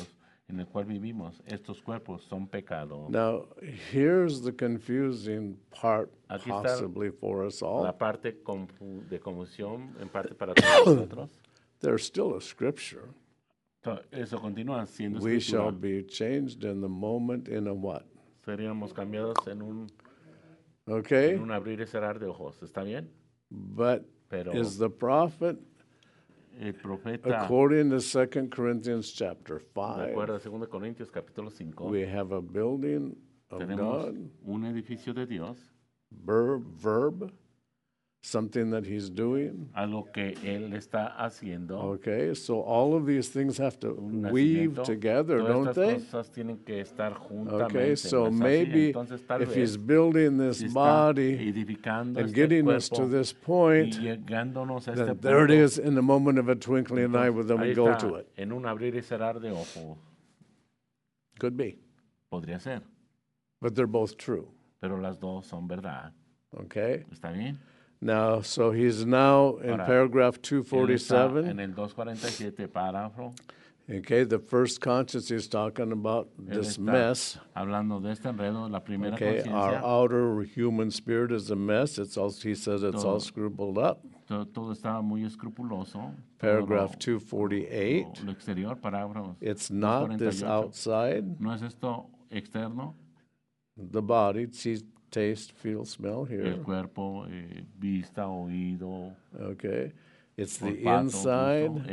en el cual vivimos. Estos cuerpos son pecado. Now, here's the confusing part Aquí está possibly for us all. La parte de confusión, en parte para todos nosotros. There's still a scripture. Eso continúa siendo We shall escritura. be changed in the moment in a what? Seríamos cambiados en Okay? un abrir y cerrar de ojos. ¿Está bien? But Pero is the prophet, el profeta, according to 2 Corinthians chapter de 5, acuerdo a 2 Corintios capítulo 5, we have a building of tenemos God, un edificio de Dios, verb, something that he's doing. algo que Él está haciendo. Okay, so all of these things have to Un weave nacimiento. together, Todas don't estas they? cosas tienen que estar juntamente. Okay, so ¿no es así? maybe Entonces, tal if vez, he's building this si está body edificando and este getting us cuerpo to this y point, llegándonos a este then there it punto, is in the moment of a twinkling an eye, entonces, then we ahí go está, to it. en un abrir y cerrar de ojos. Could be, Podría ser, but they're both true. pero las dos son verdad. Okay, ¿Está bien? now, so he's now in Ahora, paragraph Él está 247. en el 247 párrafo. Okay, the first conscience he's talking about Él this está mess. hablando de este enredo, la primera Okay, our conciencia. outer human spirit is a mess. It's all, he says it's all Todo. scrupled up. Todo estaba muy escrupuloso. Paragraph Todo 248. lo exterior, parágrafo It's not this 248. outside, No es esto externo, the body, see, taste, feel, smell el here. cuerpo, vista, oído, Okay, it's the olfato, inside, gusto.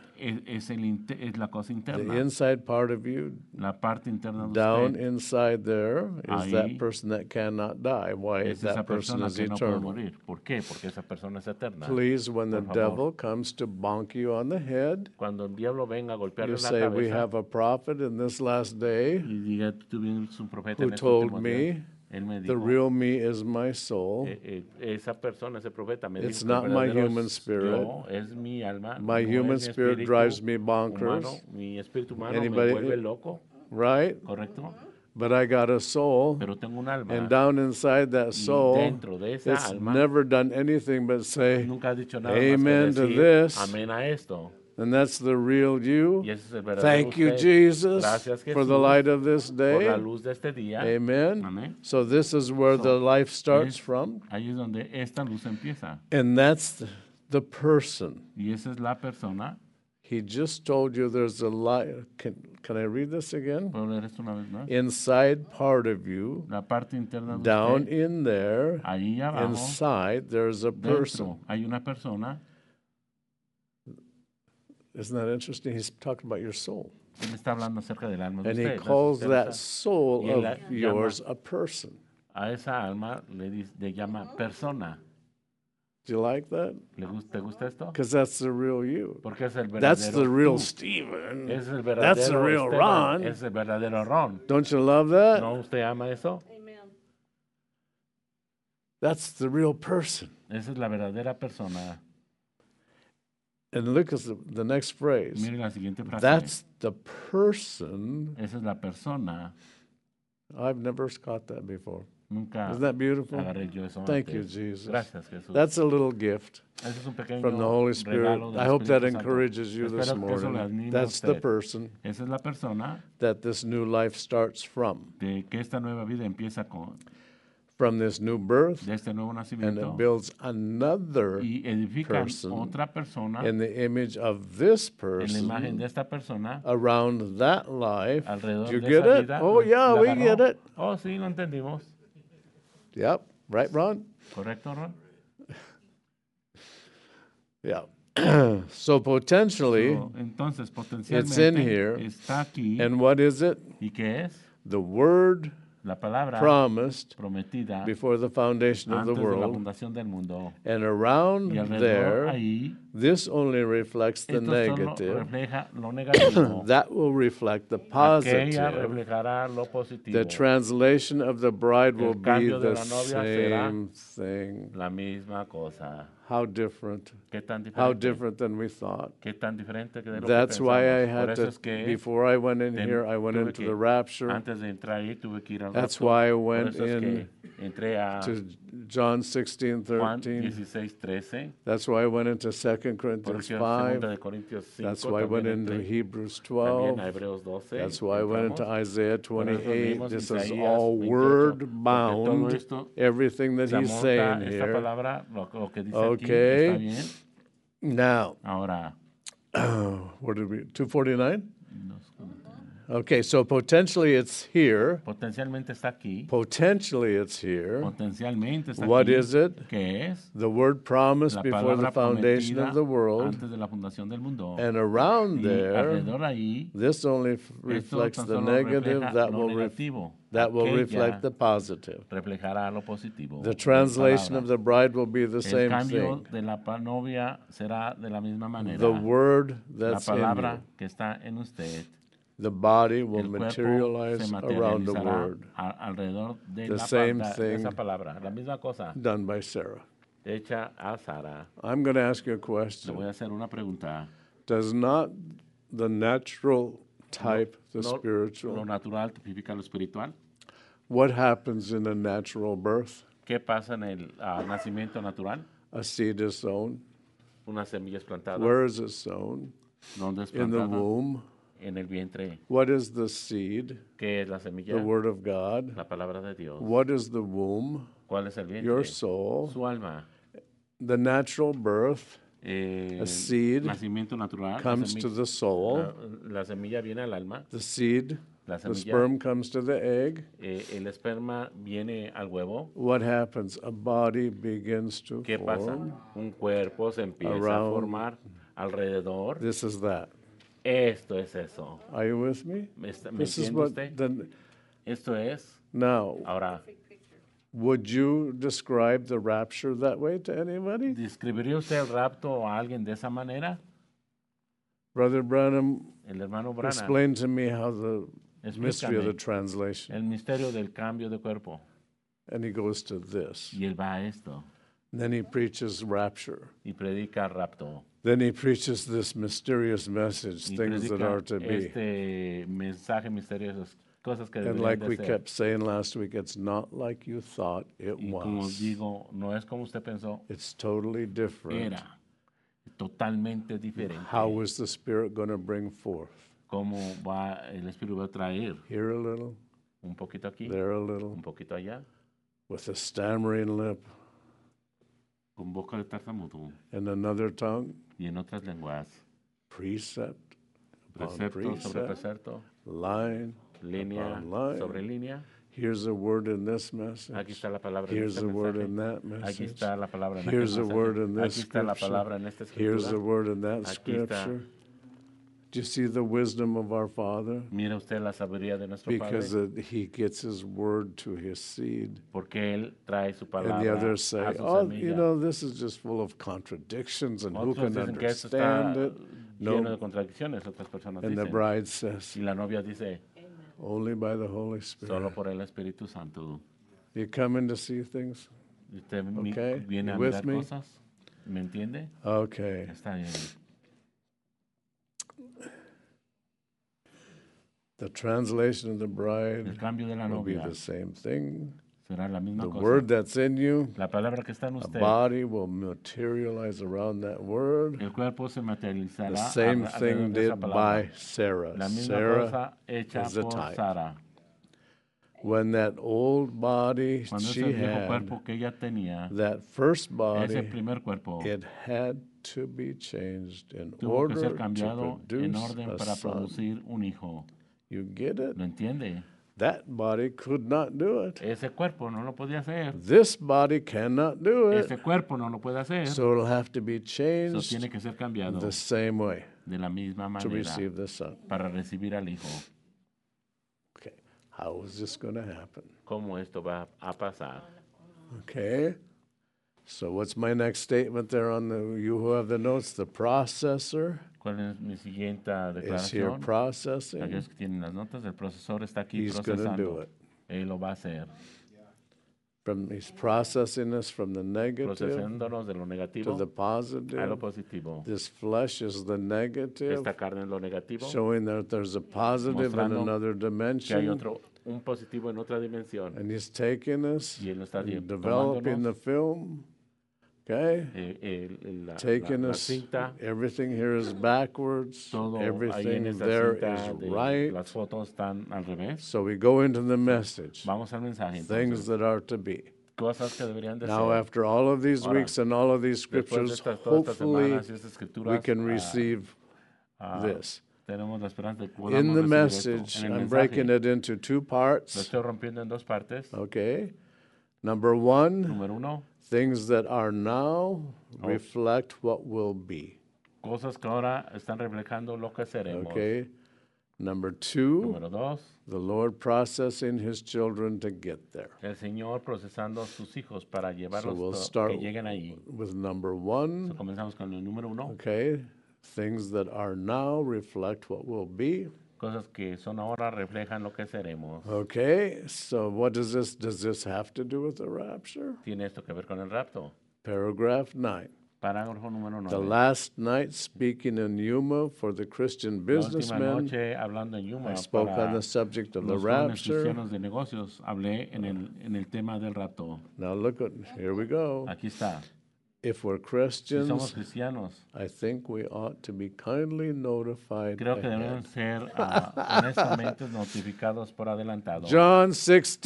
Es la cosa the interna. inside part of you. La parte interna de Down usted inside there is that Ahí person that cannot die. Why? es esa That person persona is que no puede eternal. morir. ¿Por qué? Porque esa persona es eterna. Please, when the Por favor. devil comes to bonk you on the head, Cuando el diablo venga a golpearle you la say, we cabeza have a prophet in this last day y diga, tú vienes un profeta who en este told último me día, él me the dijo, real me is my soul. esa persona, ese profeta me It's dijo que el not my verdadero human spirit. yo es mi alma, My no human es mi spirit espíritu drives me humano, bonkers, mi espíritu humano Anybody- me vuelve loco, right? ¿correcto? But I got a soul, Pero tengo un alma and down inside that y soul, dentro de esa it's alma never done anything but say, nunca ha dicho nada Amen más to que decir this. amén a esto. And that's the real you. Y ese es el verdadero Thank you, usted. Jesus, Gracias, for the Jesús, light of this por la day. luz de este día. Amen. Amén. So this is where the life starts Es- from. Ahí es donde esta luz empieza. And that's the person. Y esa es la persona. He just told you there's a light. Can I read this again? ¿Puedo leer esto una vez más? Inside part of you, La parte interna de down usted, in there, ahí abajo, inside, there's a person. dentro, hay una persona. Isn't that interesting? He's talking about your soul. Él está hablando acerca del alma de And he usted. calls Usted that está- soul Y él of la yours a person. A esa alma le llama persona. Do you like that? ¿Te gusta esto? Because that's the real you. Porque es el That's the verdadero real tú. Stephen. Es el That's the verdadero real Esteban. Ron. Es el verdadero Ron. Don't you love that? ¿No usted ama eso? That's the real person. Esa es la verdadera persona. And look at the next phrase. Mire la siguiente frase. That's the person. Esa es la persona. I've never caught that before. Nunca Isn't that beautiful? agarré yo eso Thank antes. you, Jesus. Gracias, Jesús. That's a little gift Ese es un pequeño from the Holy Spirit. regalo del I hope that Espíritu Santo. encourages you this Espero que eso le morning. anime a That's the usted. person Esa es la persona that this new life starts from. de que esta nueva vida empieza From this new birth, de este nuevo and nacimiento it builds another y edifican person otra persona in the image of this en la imagen person de esta persona around that life. alrededor Do you de get esa it? vida. Oh, yeah, ¿La we agarró? get it. Oh, sí, lo entendimos. Yep. Right, Ron? ¿Correcto, Ron? Yeah. So potentially, So, entonces, it's in potencialmente here. está aquí. And what is it? ¿Y qué es? The word La palabra promised prometida before the foundation of the antes de la world. fundación del mundo. And around Y alrededor there, ahí, this only reflects the esto solo negative. refleja lo negativo. That will reflect the Aquella positive. reflejará lo positivo. The translation of the bride will El be cambio de the la novia será same thing. la misma cosa. How different. ¿Qué tan How diferente? different than we thought. ¿Qué tan diferente que de lo That's que why I pensamos? Por had eso to, es que before I went in here, I went tuve into que, the rapture antes de entrar ahí, tuve que ir al That's rapto. why I Por went eso es que in entré a to John 16, Juan 13. 16:13. That's why I went into 2 Por Corinthians eso, 5. segunda de Corintios 5, That's why I went también into entré Hebrews también 12. a Hebreos 12. That's why I went into entramos. Isaiah Por eso 28. leímos This is Isaías all 28, word porque todo bound, esto everything that se he's amonta saying esta here. palabra, lo que dice aquí, Okay. está bien. Now, Ahora, what did we, 249? Okay, so potentially it's here. potencialmente está aquí. Potentially it's here. Potencialmente está What aquí. is it? ¿Qué es? The word promised La before the palabra foundation prometida of the world. antes de la fundación del mundo. And around Y there, alrededor ahí, this only esto reflects tan the solo negative, refleja that lo will, negativo. reflect Aquella the positive. reflejará lo positivo. The de translation of palabra. the bride will be the El same cambio thing. de la novia será de la misma manera. The word La that's in palabra you, que está en usted, the body will el cuerpo se materialize around the materializará word, alrededor de, The la same de esa thing. palabra. La misma cosa done by Sarah. hecha a Sara. I'm going to ask you a Le voy question. a hacer una pregunta. Does not the natural type the Lo spiritual? natural tipifica lo espiritual. What happens in a natural birth? ¿Qué pasa en el nacimiento natural? A seed is sown. Una semilla es plantada. Where is it sown? ¿Dónde es In the plantada? womb. En el vientre. What is the seed? ¿Qué es la semilla? The word of God. La palabra de Dios. What is the womb? ¿Cuál es el vientre? Your soul. Su alma. The natural birth, a seed, nacimiento natural. comes to the soul. La semilla viene al alma. The seed, La the semilla, sperm comes to the egg. El esperma viene al huevo. What happens? A body begins to ¿Qué pasa? form. Un cuerpo se empieza Around. a formar alrededor. This is that. Esto es eso. Are you with me? ¿Me This is entiende what usted? the, Esto es. now, Ahora, would you describe the rapture that way to anybody? ¿describiría usted el rapto a alguien de esa manera? Brother Branham, El hermano Branham. explain to me how the mystery of the Explícame translation. el misterio del cambio de cuerpo. And he goes to this. Y él va a esto. Then he preaches rapture. Y predica rapto. Then he preaches this mysterious message, Y things that predica are to be. este mensaje misterioso, cosas que And deberían like de we ser. kept saying last week, it's not like you thought it Y como was. digo, no es como usted pensó, It's totally different. era totalmente diferente. How is the Spirit going to bring forth? ¿Cómo va el Espíritu va a traer? Here a little, Un poquito aquí, there a little, un poquito allá, with a stammering lip con boca de tartamudo and another tongue, y en otras lenguas. precept upon Precepto sobre precept, precepto, line línea upon line. sobre línea. Here's a word in this Aquí message. está la palabra en Here's este a word mensaje. in that Aquí message. está la palabra en Here's este a word in mensaje. this Aquí está la palabra en esta scripture. Here's a escritura. word in that Aquí está. scripture. Do you see the wisdom of our Father? Mira usted la sabiduría de nuestro Because Padre, he gets his word to his seed. porque Él trae su And palabra the a others su say, oh, semilla. you know, this is just full of contradictions and who Otros can dicen que esto está understand it? lleno de No. contradicciones, otras personas And the dicen. bride says, Y la novia dice, only by the Holy solo Spirit. por el Espíritu Santo. You come in to see things? ¿Y usted Okay, viene you a with mirar me? cosas? ¿Me entiende? Okay. Está bien. The translation of the El bride cambio de la will be novia the same thing. será la misma The cosa. word that's in you, La palabra que está en a usted, body will materialize around that word. el cuerpo se materializará The same alrededor thing de esa did palabra. by Sarah. La misma Sarah, cosa hecha is the por type. Sara. when that old body Cuando she ese viejo had, cuerpo que ella tenía, that first ese body, primer cuerpo, it had to be changed in tuvo que ser order to cambiado en produce orden a para son. producir un hijo. You get it? ¿Lo entiende? That body could not do it. Ese cuerpo no lo podía hacer. This body cannot do it. Ese cuerpo no lo puede hacer. So it'll have to be Eso changed tiene que ser cambiado the same way de la misma to manera receive the Son. para recibir al hijo. Okay. How is this going to happen? ¿Cómo esto va a pasar? Okay. So what's my next statement there on the you who have the notes? The processor ¿Cuál es mi siguiente is here declaración? processing. Aquellos que tienen las notas, el profesor está aquí He's going to do procesando. it. Él lo va a hacer. He's processing us from the negative procesándonos de lo to negativo the a lo positive. positivo. This flesh is the negative, Esta carne es lo negativo, showing that there's a positive in mostrando another que hay dimension. un positivo en otra dimensión. And he's taking us Y Él está and developing the tomándonos film. Okay? Taking la us, cinta, everything here is backwards. todo ahí en Everything esta there cinta is de right. las fotos están al revés. So we go into the message, Vamos al mensaje things entonces. that are to be. Cosas que deberían de Now, ser. after all of these Ahora, weeks and all of these Después de scriptures, todas estas hopefully semanas y estas we escrituras, can receive ah, this. tenemos la esperanza de que In podamos the recibir message, esto. En el I'm breaking mensaje, it into two lo parts. estoy rompiendo en dos partes. Okay. Number one, Número uno, things that are now reflect what will be. cosas que ahora están reflejando lo que seremos. Okay. Number two, Número dos, the Lord processing his children to get there. el Señor procesando a sus hijos para So llevarlos we'll que start lleguen ahí. with number one. So, comenzamos con el número uno. Okay. Things that are now reflect what will be. Cosas que son ahora reflejan lo que seremos. Okay. So what does this have to do with the rapture? Tiene esto que ver con el rapto. Paragraph 9. Parágrafo número The 9. last night speaking in Yuma for the Christian La última businessmen, noche hablando en Yuma I spoke para on the subject of the los jóvenes rapture. cristianos de negocios. Hablé en el tema del rapto. Now look at, here we go. Aquí está. If we're Si somos Christians, cristianos, I think we ought to be kindly notified creo que ahead. deben ser honestamente notificados por adelantado. John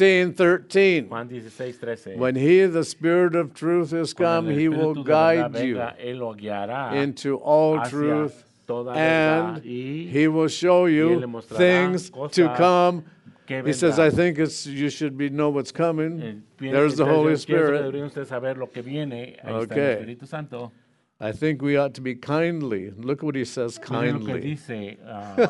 16:13. Juan 16:13. When he, the Spirit of truth, is Cuando come, el he will Espíritu de verdad guide you venga, Él lo guiará into all hacia truth, toda verdad and y he will show Él you le mostrará things to cosas come. que He says, I vendrán. think you should know what's coming. There's the Entonces, Holy yo pienso que Spirit. deberían ustedes saber lo que viene. Ahí está el Okay. Espíritu Santo. I think we ought to be kindly. Look what he says, Miren lo que kindly. dice,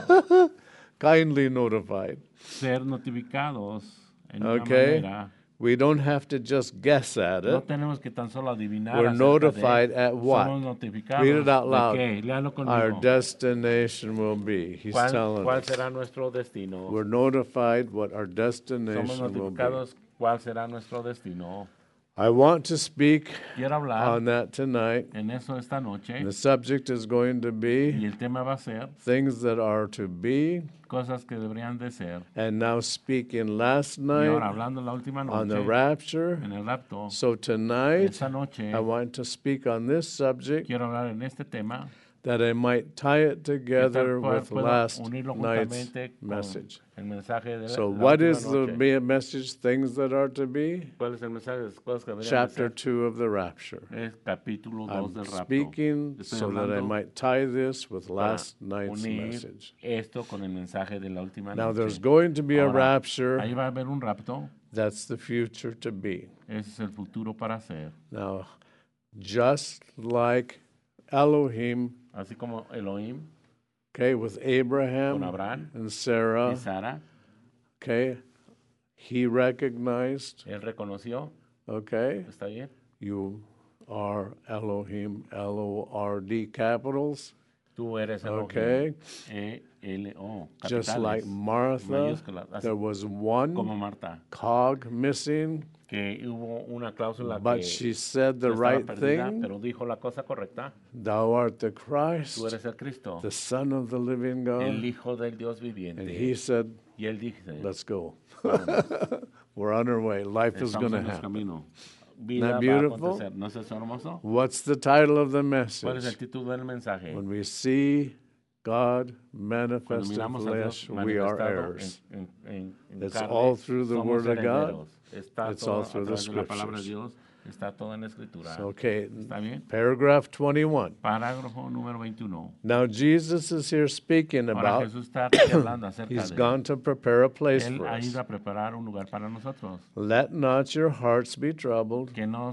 Kindly notified. ser notificados en una Okay. manera. We don't have to just guess at No it. tenemos que tan solo adivinar We're acerca notified de, at what? somos notificados Read it out de loud. qué. Léalo conmigo. Our destination will be. He's telling ¿Cuál us. será nuestro destino? We're notified what our Somos destination will be. notificados cuál será nuestro destino. I want to speak Quiero hablar on that tonight. en eso esta noche The subject is going to y be el tema va a ser things that are to be. cosas que deberían de ser. And now speaking last Y ahora night hablando la última on the noche rapture. en el rapto, So tonight, esta noche I want to speak on this subject quiero hablar en este tema that I might tie it que together tal cual with pueda last unirlo night's juntamente con message. el mensaje de So la what última is the noche. message, things that are to be? ¿Cuál es el mensaje de las cosas que deberían de Chapter ser? 2 of the rapture. Es capítulo 2 I'm del rapto. speaking Estoy so that I hablando might tie this with para last night's unir message. esto con el mensaje de la última Now there's noche. going to be a Ahora, rapture. ahí va a haber un rapto. That's the future to be. Ese es el futuro para ser. Now, just like Elohim, Así como Elohim okay, with con Abraham Abraham and y Sarah, Sara, okay, he recognized, él reconoció, okay, ¿está bien? you are Elohim, L-O-R-D capitals, Tú eres Elohim. okay, E-L-O, just capitales, like Martha, mayúsculas, así there was como one Marta, cog missing, que hubo una cláusula but que she said the estaba right perdida, thing. pero dijo la cosa correcta. Thou art the Tú Christ, eres el Cristo, the Son of the living el God. Hijo del Dios And viviente. he said, Y él dice, let's go. vámonos, We're on our way. Life is estamos going to en nuestro happen. camino. Vida va a beautiful? acontecer. ¿No es eso hermoso? What's the title of the ¿Cuál es el message? título del mensaje? When we see God Cuando manifest in miramos a Dios flesh, we are manifestado heirs. en It's carne, all through the somos Word of God. herederos. Está It's todo all a through the través de la palabra de Scriptures. Dios. Está todo en la Escritura. So, okay, ¿Está bien? paragraph 21. Parágrafo número 21. Now Jesus is here speaking Ahora about, Jesús está aquí hablando acerca he's de gone to prepare a place Él for ha us. ido a preparar un lugar para nosotros. Let not your hearts be troubled. Que no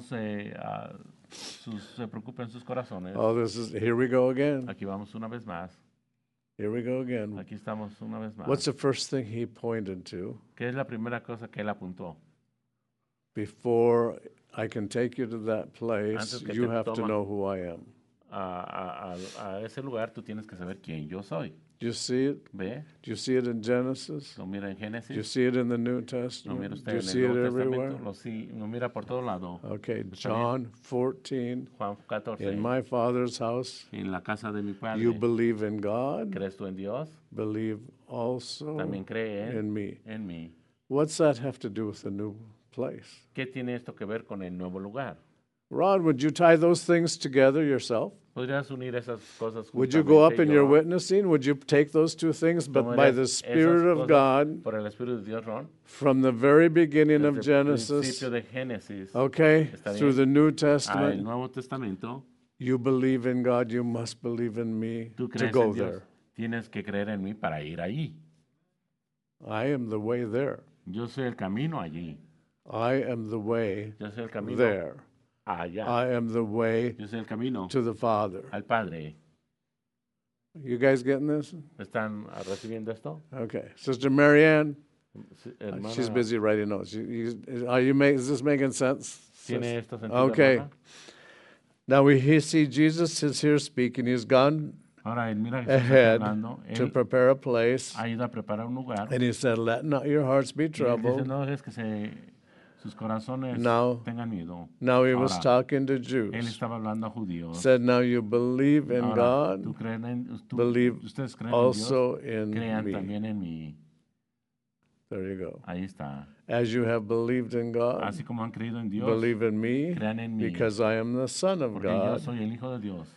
se preocupen sus corazones. Oh, here we go again. Aquí vamos una vez más. Here we go again. Aquí estamos una vez más. What's the first thing he pointed to? ¿Qué es la primera cosa que él apuntó? Before I can take you to that place, Antes you que te have to toma- know who I am. A ese lugar tú tienes que saber quién yo soy. Do you see it? ¿Ve? Do you see it in Genesis? Lo mira en Do you Génesis. see it in the New Lo Testament? mira Do usted you en see el it Nuevo everywhere? Testamento. Lo mira por todo lado. Okay, ¿Está John 14. Juan 14. In my Father's house, En la casa de mi you padre. believe in God, ¿Crees tú en Dios? believe also También cree in me. en mí. What's that have to do with the new place? ¿Qué tiene esto que ver con el nuevo lugar? Ron, would you tie those things together yourself? ¿Podrías unir esas cosas Would you go up juntamente in your yo? witnessing? Would you take those two things, but by ¿Tomarías the esas Spirit of cosas God, por el Espíritu de Dios, Ron? from the very beginning of Desde el Genesis, principio de Génesis okay, ¿Está through bien? the New al Testament, Nuevo Testamento, you believe in God, you must believe in me tú to crees go en Dios, there. tienes que creer en mí para ir allí. I am the way there. Yo soy el camino allí. I am the way Yo soy el camino there. allá. I am the way Yo soy el camino to the Father. al Padre. You guys getting this? ¿Están recibiendo esto? Okay. Sister Marianne, Hermana, she's busy writing notes. Is this making sense? ¿Tiene esto sentido, Okay. hermana? Now we see Jesus is here speaking. He's gone Ahora, mira que Jesús está ahead hablando. to Él prepare a place. ha ido a preparar un lugar. And he said, let not your hearts be Y él dice, troubled. no dejes que sus corazones Now- tengan miedo. Now he was Ahora, talking to Él Jews. estaba hablando a judíos. Said, now you believe in Ahora, God, believe, believe ustedes creen also en Dios, in crean me. también en mí. There you go. Ahí está. As you have believed in God, Así como han creído en Dios, believe in me, crean en mí, because I am the Son of porque yo God. soy el Hijo de Dios.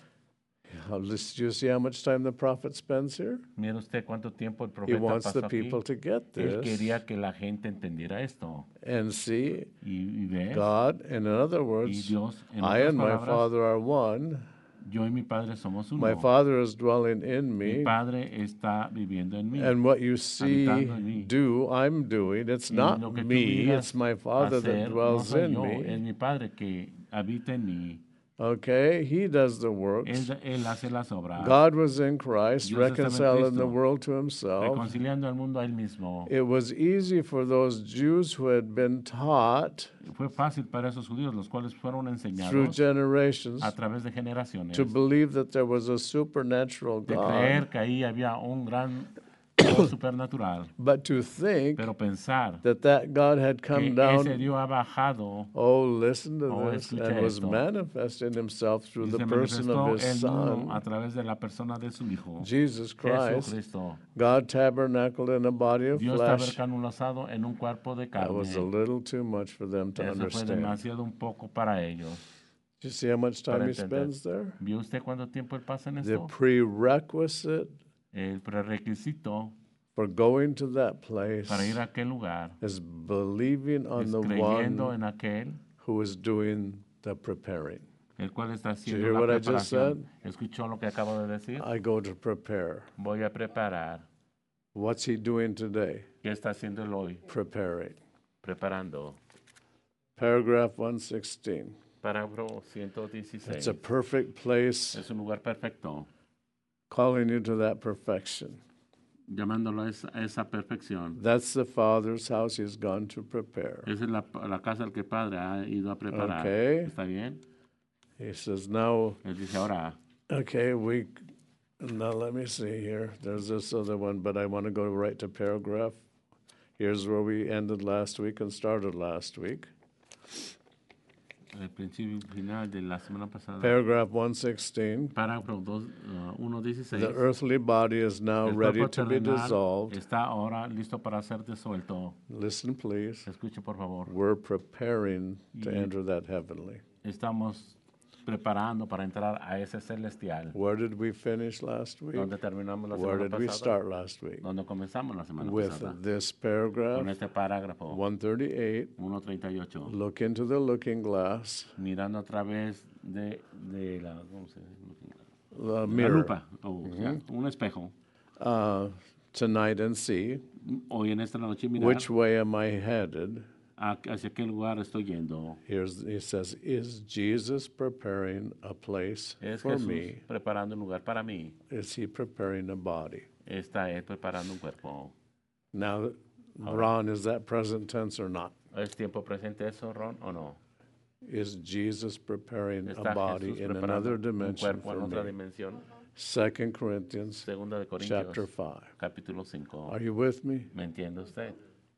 Do you see how much time the prophet spends here? Mira usted cuánto tiempo el He profeta wants pasó the aquí. people to get Él this quería que la gente entendiera esto. and see Y ves, God, and in other y words, Dios, en I otras and my palabras, Father are one. yo y mi Padre somos uno. My Father is dwelling in Mi me, Padre está viviendo en mí. and what you see habitando en mí. do, I'm doing. It's Y not lo que tú me, miras it's my Father that hacer, no dwells soy in yo, es me. mi Padre que habita en mí. Okay, He does the works. Él hace las obras, God was in Christ, Dios estaba en reconciling the Cristo, world to Himself. reconciliando al mundo a Él mismo. It was easy for those Jews who had been taught Fue fácil para esos judíos, los cuales fueron through enseñados generations a través de generaciones, to believe that there was a supernatural de God, creer que ahí había un gran Dios supernatural, but to think pero pensar that God had que come ese down, Dios ha bajado, oh, listen to Oh, this, escucha and was esto. manifesting Himself through y the se person of manifestó His él mismo a Son, través de la persona de su Hijo, Jesus Christ. Jesucristo. God tabernacled in a body of Dios flesh. tabernaculado en un cuerpo de That was a carne. little too much for them to Eso fue understand. demasiado un poco para ellos. Do you see how much time Para He entender. spends there? ¿Vio usted cuánto tiempo él pasa en The esto? prerequisite El prerequisito for going to that place para ir a aquel lugar is believing on es the creyendo one en aquel who is doing the preparing. el cual está you haciendo hear la what I just preparación. ¿Escuchó lo que acabo de decir? I go to prepare. Voy a preparar. What's He doing today? ¿Qué está haciendo él hoy? Preparing. Preparando. Paragraph 116. Parágrafo It's a 116. perfect place Es un lugar perfecto, calling you to that perfection. llamándolo a esa perfección. That's the Father's house He's gone to prepare. Esa es la casa al que el Padre ha ido a preparar. Okay. ¿Está bien? He says, now, Él dice ahora, okay, now let me see here. There's this other one, but I want to go right to paragraph. Here's where we ended last week and started last week. el principio y final de la semana pasada. Paragraph 116. Parágrafo 1:16. The earthly body is now El ready cuerpo to be terrenal dissolved. está ahora listo para ser disuelto. Listen, please. Escuche, por favor. We're preparing to Y- enter that heavenly. Estamos preparando para entrar a ese celestial. Where did we finish last week? Donde terminamos la Where semana did we pasada. start last week? Donde comenzamos la semana With pasada. this Con paragraph, este parágrafo 138. 1:38. Look into the looking glass, Mirando a través de la, ¿cómo se dice? the La mirror, lupa, o sea, un espejo. tonight and see Hoy en esta noche mirar which way am I headed. hacia qué lugar estoy yendo. He says, is Jesus preparing a place Es for Jesús me? preparando un lugar para mí. Is He preparing a body? Está Él preparando un cuerpo. Now, Ron, is that present tense or not? ¿Es tiempo presente eso, Ron, o no? Is Jesus preparing ¿Está a body Jesús in preparando another un dimension cuerpo en for otra me? dimensión 2 Corinthians Segunda de chapter Corintios, 5. capítulo 5. Are you with me? ¿Me entiende usted?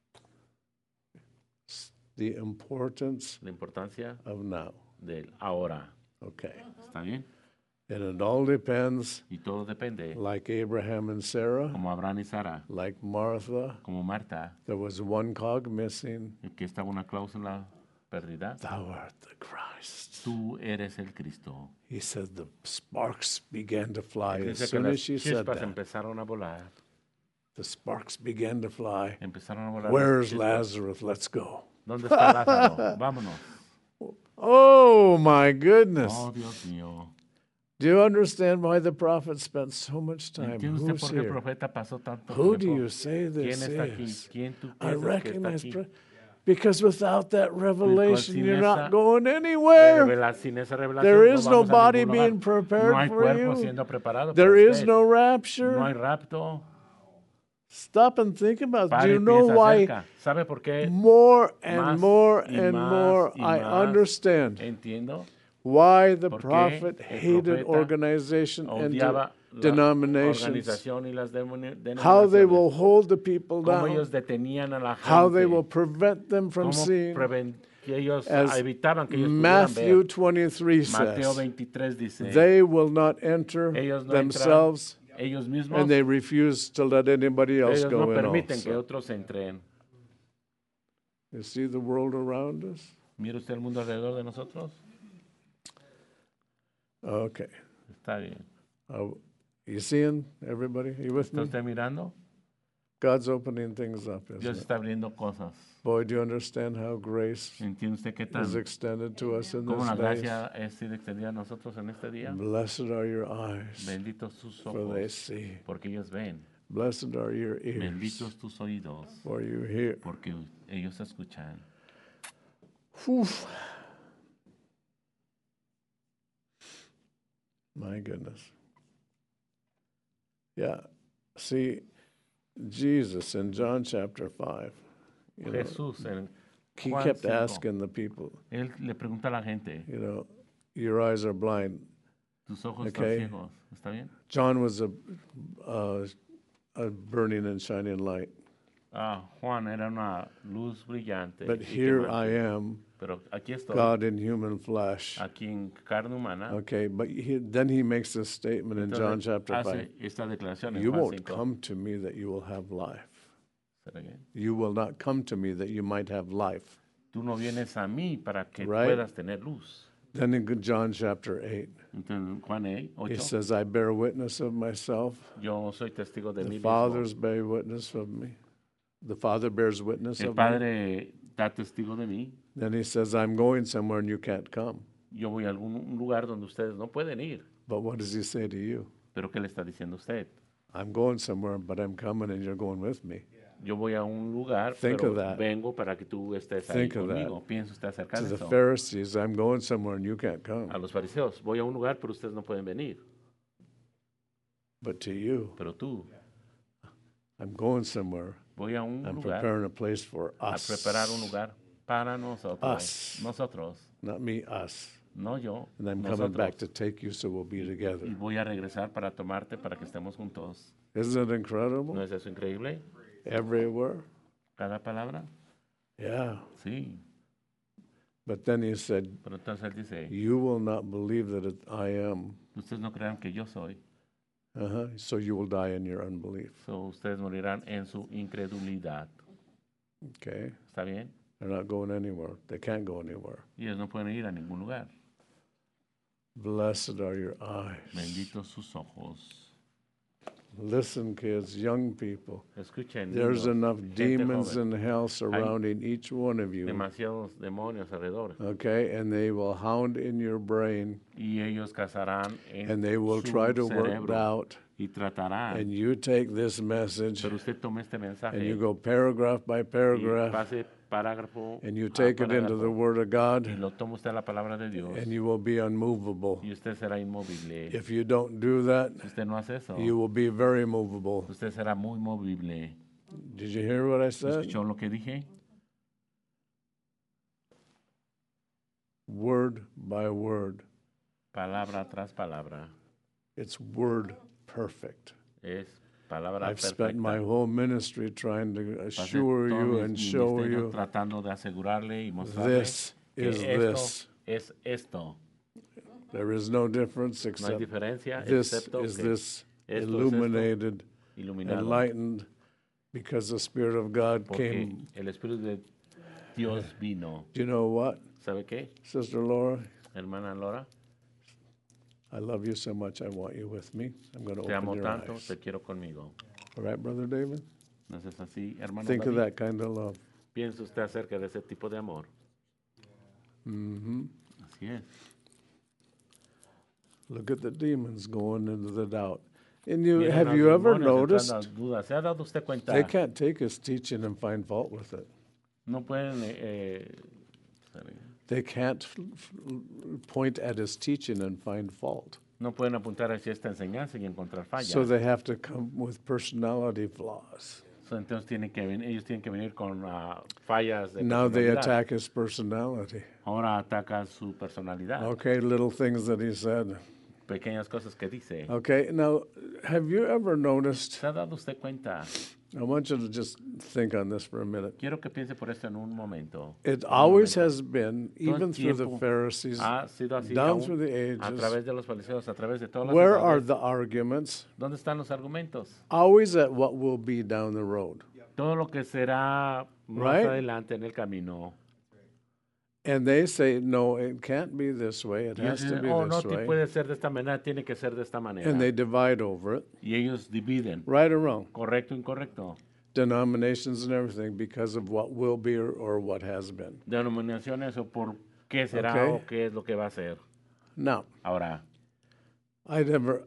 The importance La importancia of now. del ahora. Okay. ¿Está bien? And it all depends, Y todo depende. like Abraham and Sarah, Como Abraham y Sara, like Martha, como Marta, there was one cog missing. que estaba una cláusula perdida. Thou art the Christ. Tú eres el Cristo. He said the sparks began to fly as Dice que soon las as she said chispas that. empezaron a volar. The sparks began to fly. Empezaron a volar. Where's las chispas. Lazarus? Let's go. ¿Dónde está Lázaro? Vámonos. Oh my goodness. Oh, Dios mío. Do you understand why the prophet spent so much time? ¿Entiende usted Who's por qué el here? profeta pasó tanto Who do tiempo? you say ¿Quién this está aquí? is? ¿Quién tú I piensas que está recognize, aquí? because without that revelation, sin you're esa not going anywhere. Sin esa revelación, There is no no vamos a body ningún lugar. being prepared No hay for cuerpo you. siendo preparado There para is usted. no No hay rapture. rapto. Stop and think about it. Do Pare you y know piensa why acerca. ¿Sabe por qué? more and Más more y and más more y I más understand entiendo why the por qué prophet el hated profeta organization and odiaba la denominations, organización y las how they will denominaciones. hold the people Cómo down, ellos detenían a la how they gente. will prevent them from Cómo seeing. que ellos As evitaban que ellos pudieran Matthew ver. 23 Mateo says, 23 dice, they will not enter ellos no themselves, entran, ellos mismos, and they refuse to let anybody else ellos go no in permiten que also. otros entren. You see the world around us? ¿Mira usted el mundo alrededor de nosotros? Okay. Está bien. You seeing everybody? You with ¿Está me? usted mirando? God's opening things up, Dios isn't it? está abriendo cosas. Boy, do you understand how grace ¿Entiende usted qué is tan, extended to us in cómo this la days? gracia es sido extendida a nosotros en este día? Blessed are your eyes, Benditos tus for they ojos, see. porque ellos ven. Blessed are your ears, Benditos tus oídos, for you hear. porque ellos escuchan. Whew. My goodness. Yeah. See, Jesus in John chapter 5, you know, Jesús en he Juan kept 5, asking the people, él le pregunta a la gente, you know, your eyes are blind. tus ojos Okay. están ciegos, ¿está bien? John was a burning and shining light. Juan era una luz brillante. But y here quemante. I am, Pero aquí estoy, God in human flesh. aquí en carne humana. Okay, but then he makes this statement in John Entonces, chapter 5. hace esta declaración en You Juan won't 5. come to me that you will have life. ¿Será bien? You will not come to me that you might have life. Tú no vienes a mí para que Right. puedas tener luz. Then in John chapter 8, Entonces, Juan 8, he says, I bear witness of myself. yo soy testigo de The mí mismo. Father's bear witness of me. The Father bears witness El of me. Padre da testigo de mí. Then he says, I'm going somewhere and you can't come. Yo voy a algún lugar donde ustedes no pueden ir. But what does he say to you? Pero ¿qué le está diciendo usted? I'm going somewhere, but I'm coming and you're going with me. Yo voy a un lugar, Think pero of that. vengo para que tú estés ahí Think of conmigo. Piensa usted acerca To de the eso. Pharisees, I'm going somewhere and you can't come. A los fariseos, voy a un lugar, pero ustedes no pueden venir. But to you, Pero tú, I'm going somewhere. voy a un I'm lugar preparing a place for a us. preparar un lugar para nosotros. Us. Nosotros, Not me, us. no yo, And I'm coming back to nosotros. take you so we'll be together. Y voy a regresar para tomarte para que estemos juntos. Isn't it ¿No incredible? es eso increíble? Everywhere. Cada palabra. Yeah. Sí. But then he said, Pero entonces él dice, you will not believe that I am. ustedes no crean que yo soy. So you will die in your unbelief. So, ustedes morirán en su incredulidad. Okay? ¿Está bien? They're not going anywhere. They can't go anywhere. Y ellos no pueden ir a ningún lugar. Blessed are your eyes. Benditos sus ojos. Listen, kids, young people. Escuchen, There's niños, enough gente demons joven. in hell surrounding each one of you. Demasiados demonios alrededor. Okay? And they will hound in your brain Y ellos cazarán en and they will su try to work it cerebro out. y tratarán. And you take this message Pero usted tome este mensaje and you go paragraph by y paragraph pase parágrafo and you a take it into the parágrafo Word of God y lo toma usted a la palabra de Dios and you will be unmovable. y usted será inmovible. If you don't do that, Si usted no hace eso, you will be very movable. usted será muy movible. Did you hear what I said? ¿Escuchó lo que dije? Word by word. Palabra tras palabra. It's word perfect. Es palabra I've spent my perfecta. whole ministry trying to Pasé assure todo you mi and show ministerio you tratando de asegurarle y mostrarle this que is esto this. es esto. There is no difference No hay except diferencia this excepto is que this, esto illuminated, es esto, iluminado. enlightened, because the Spirit of God Porque came. el Espíritu de Dios vino. Do you know what, ¿Sabe qué, Sister Laura? hermana Laura? I love you so much. I want you with me. I'm going to Te open amo your tanto, eyes. te quiero conmigo. All right, Brother David? ¿No es así, hermano Think of David? that kind of love. Piensa usted acerca de ese tipo de amor. Hmm. Así es. Look at the demons going into the doubt. And you Miren have los you ever demonios entrando noticed a dudas. ¿Se ha dado usted cuenta? they can't take his teaching and find fault with it? No pueden They can't point at his teaching and find fault. no pueden apuntar hacia esta enseñanza y encontrar fallas. So they have to come with personality flaws. Entonces ellos tienen que venir con fallas de Now they personalidad. attack his personality. Ahora atacan su personalidad. Okay, little things that he said. Pequeñas cosas que dice. Okay, now have you ever noticed? ¿Se ha dado usted cuenta? I want you to just think on this for a minute. Quiero que piense por esto en un momento. It always has been, Todo el even through the tiempo Pharisees, ha sido así down aún through the a ages. través de los fariseos, a través de todas las Where are edades. the arguments? ¿Dónde están los argumentos? Always at what will be down the road. Todo lo que será más Right? adelante en el camino. And they say, no, it can't be this way. It Y ellos has to dicen, be oh, no this way. puede ser de esta manera, tiene que ser de esta manera. And they divide over it, Y ellos dividen, right or wrong, correcto, incorrecto. denominations and everything because of what will be or what has been. Denominaciones o por qué será Okay. o qué es lo que va a ser. Now, Ahora, I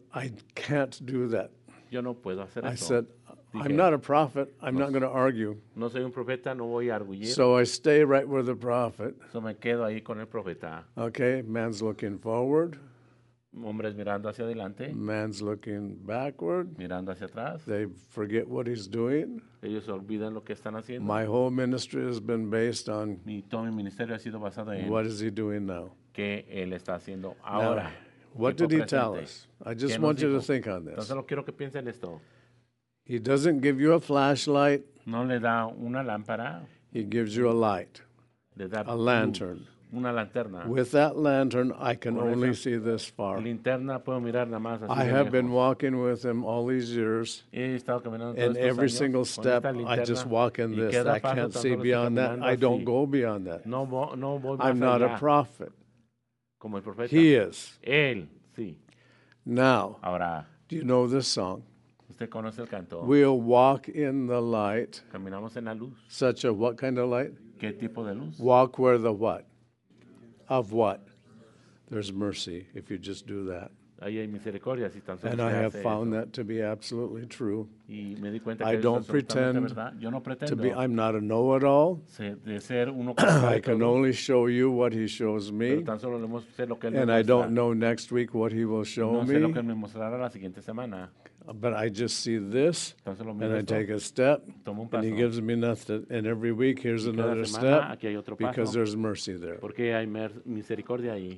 can't do that. yo no puedo hacer I eso. said, I'm not a prophet. I'm not going to argue. No soy un profeta, no voy a arguir. So I stay right with the prophet. So me quedo ahí con el profeta. Okay, man's looking forward, Hombres mirando hacia adelante, man's looking backward. mirando hacia atrás. They forget what he's doing. Ellos olvidan lo que están haciendo. My whole ministry has been based on Todo mi ministerio ha sido basado en what is he doing now? qué él está haciendo Now, ahora. what tiempo did he tell presente. us? I ¿Qué just nos want you to dijo? think on this. Entonces lo quiero que piensen esto. He doesn't give you a flashlight, No le da una lámpara, he gives you a light, le da a luz, lantern. una lanterna. With that lantern, I can Con only esa see this far. Linterna puedo mirar nada más así I de have been lejos. walking with him all these years, He estado caminando todos and estos every años single con step, esta I just linterna, walk in y this. cada I paso can't tan see solo estoy beyond that. caminando I don't así. go beyond that. No voy más I'm not a allá, prophet. como el profeta. He is. Él, sí. Now, Ahora, do you know this song? usted conoce el canto. We'll walk in the light. Caminamos en la luz. Such a what kind of light? ¿Qué tipo de luz? Walk where the what? Of what? There's mercy if you just do that. Ahí hay misericordia, si tan solo And se I have hace found eso. that to be absolutely true. Y me di cuenta I que eso don't es absolutamente pretend verdad. Yo no To pretendo be, I'm not a know-it-all. de ser uno que sabe I can todo, only show you what he shows pero me, tan solo le muestro lo que él me and I muestra. don't know next week what he will show No sé lo me. que él me mostrará la siguiente semana. But I just see this, Tan solo and miro I esto, take a step, tomo un and he paso. gives me nothing. And every week, here's Cada another semana step, aquí hay otro because paso, there's mercy there. porque hay misericordia ahí.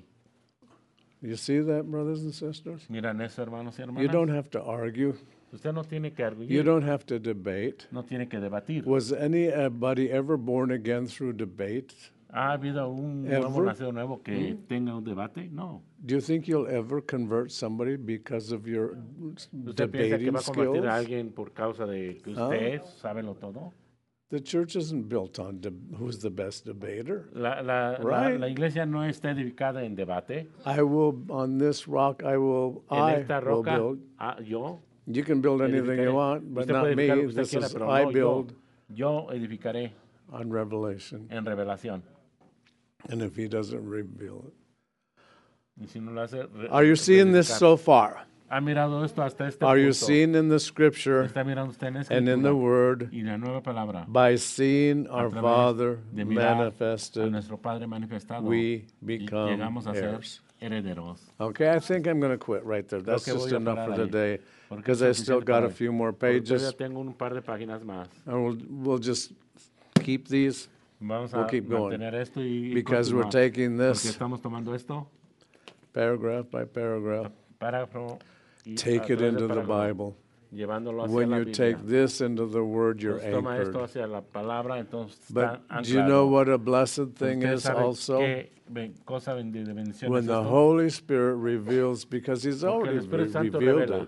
You see that, brothers and sisters? Miran eso, hermanos y You hermanas. don't have to argue. Usted no tiene que You arguir, don't have to debate. no tiene que debatir. Was anybody ever born again through debate? ¿Ha habido un nuevo Ever? nacido nuevo que tenga un debate? No. Do you think you'll ever convert somebody because of your ¿Usted piensa que debating va a convertir a skills? alguien por causa de que usted sabe lo todo? The church isn't built on who's the best debater. La iglesia no está edificada en debate. I will, on this rock, En esta will roca, build. yo You can build anything edificaré. you want, but Usted not puede me. edificar lo que usted This quiera, is, pero I no, build yo edificaré on revelation. en revelación. And if he doesn't reveal it. Y si no lo hace, Are you seeing this edificar. so far? ¿Ha mirado esto hasta este Are you punto? seeing in the scripture ¿Está mirando usted en la and in the escritura word y la nueva palabra? by seeing our través Father de mirar a manifested? nuestro Padre manifestado, we y become llegamos a ser heirs. herederos. Okay, I think I'm going to quit right there. That's que just voy a enough parar for ahí, today porque because es I still suficiente got para a hoy. few more Porque todavía pages, tengo un par de páginas más. and we'll just keep these Vamos We'll a keep going. mantener esto y because we're continuar, taking porque this estamos tomando esto paragraph by paragraph. párrafo y Take a it través del into the paraguas, Bible. llevándolo hacia When la you Biblia. take this into the Word, you're Entonces toma esto anchored. hacia la palabra, entonces But está do you know anclado. what a blessed thing Usted is sabe also? qué cosa de bendición When es the esto, Holy Spirit reveals, because He's porque el already Espíritu Santo revealed revela. it.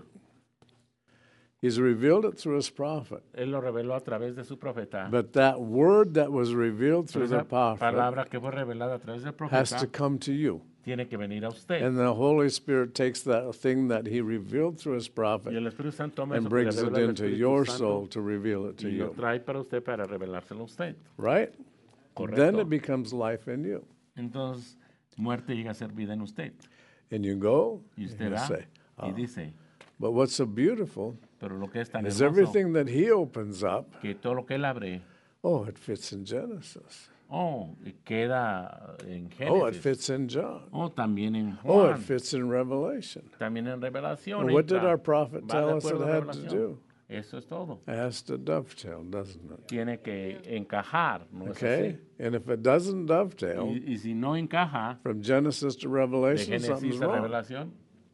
He's revealed it through His prophet. Él lo reveló a través de su profeta. But that word that was revealed Pero through the esa prophet palabra que fue revelada a través del has profeta to come to you. tiene que venir a usted. And the Holy Spirit takes that thing that He revealed through His Y prophet el Espíritu Santo toma and eso que le brings it revela el into Espíritu your Santo soul to reveal it to y lo you. trae para usted para revelárselo a usted. Right? Correcto. Then it becomes life in you. Entonces, muerte llega a ser vida en usted. And you go Y and usted you va say, y dice, but what's so beautiful pero lo que es tan is hermoso, everything that He opens up, que todo lo que él abre, oh, it fits in Genesis. y queda en Oh, it Génesis. fits in John. También en Oh, it Juan. fits in Revelation. También en Revelación. And what did entra. our prophet Va de tell us it acuerdo a had to Revelación. do? Eso es todo. It has to dovetail, doesn't it? Tiene que encajar, ¿no es Okay? así? And if it doesn't dovetail, Y si no encaja from Genesis to de Revelation, something's Génesis a wrong. Revelación,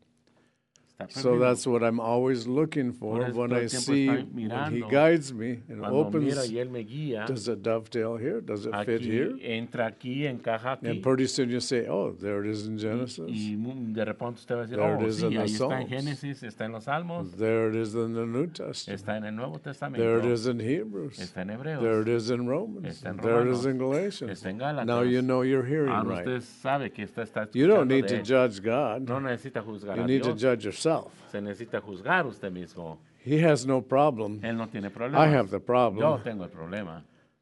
está So perdido. that's what I'm always looking for Por eso when todo I el tiempo see, estoy when He mirando. guides me and Cuando mira opens, y él me guía, does it dovetail here? Does it fit aquí, here? entra aquí, encaja aquí. And pretty soon you say, oh, there it is in Y Genesis. de repente usted va a decir, There it is sí, in the ahí está en Psalms. Génesis, está en los Salmos, There it is in the New Testament. está en el Nuevo There it Testamento, is in Hebrews. está en There Hebreos, it is in Romans. está en There it is Romanos, in Galatians. está en Gálatas. Now you know you're hearing Ahora right. usted sabe que usted está You don't escuchando need de to él. judge God. No necesita juzgar You a need to Dios, judge yourself. se necesita juzgar usted mismo. He has no problem. Él no tiene I problema. have the Yo problem. tengo el problema.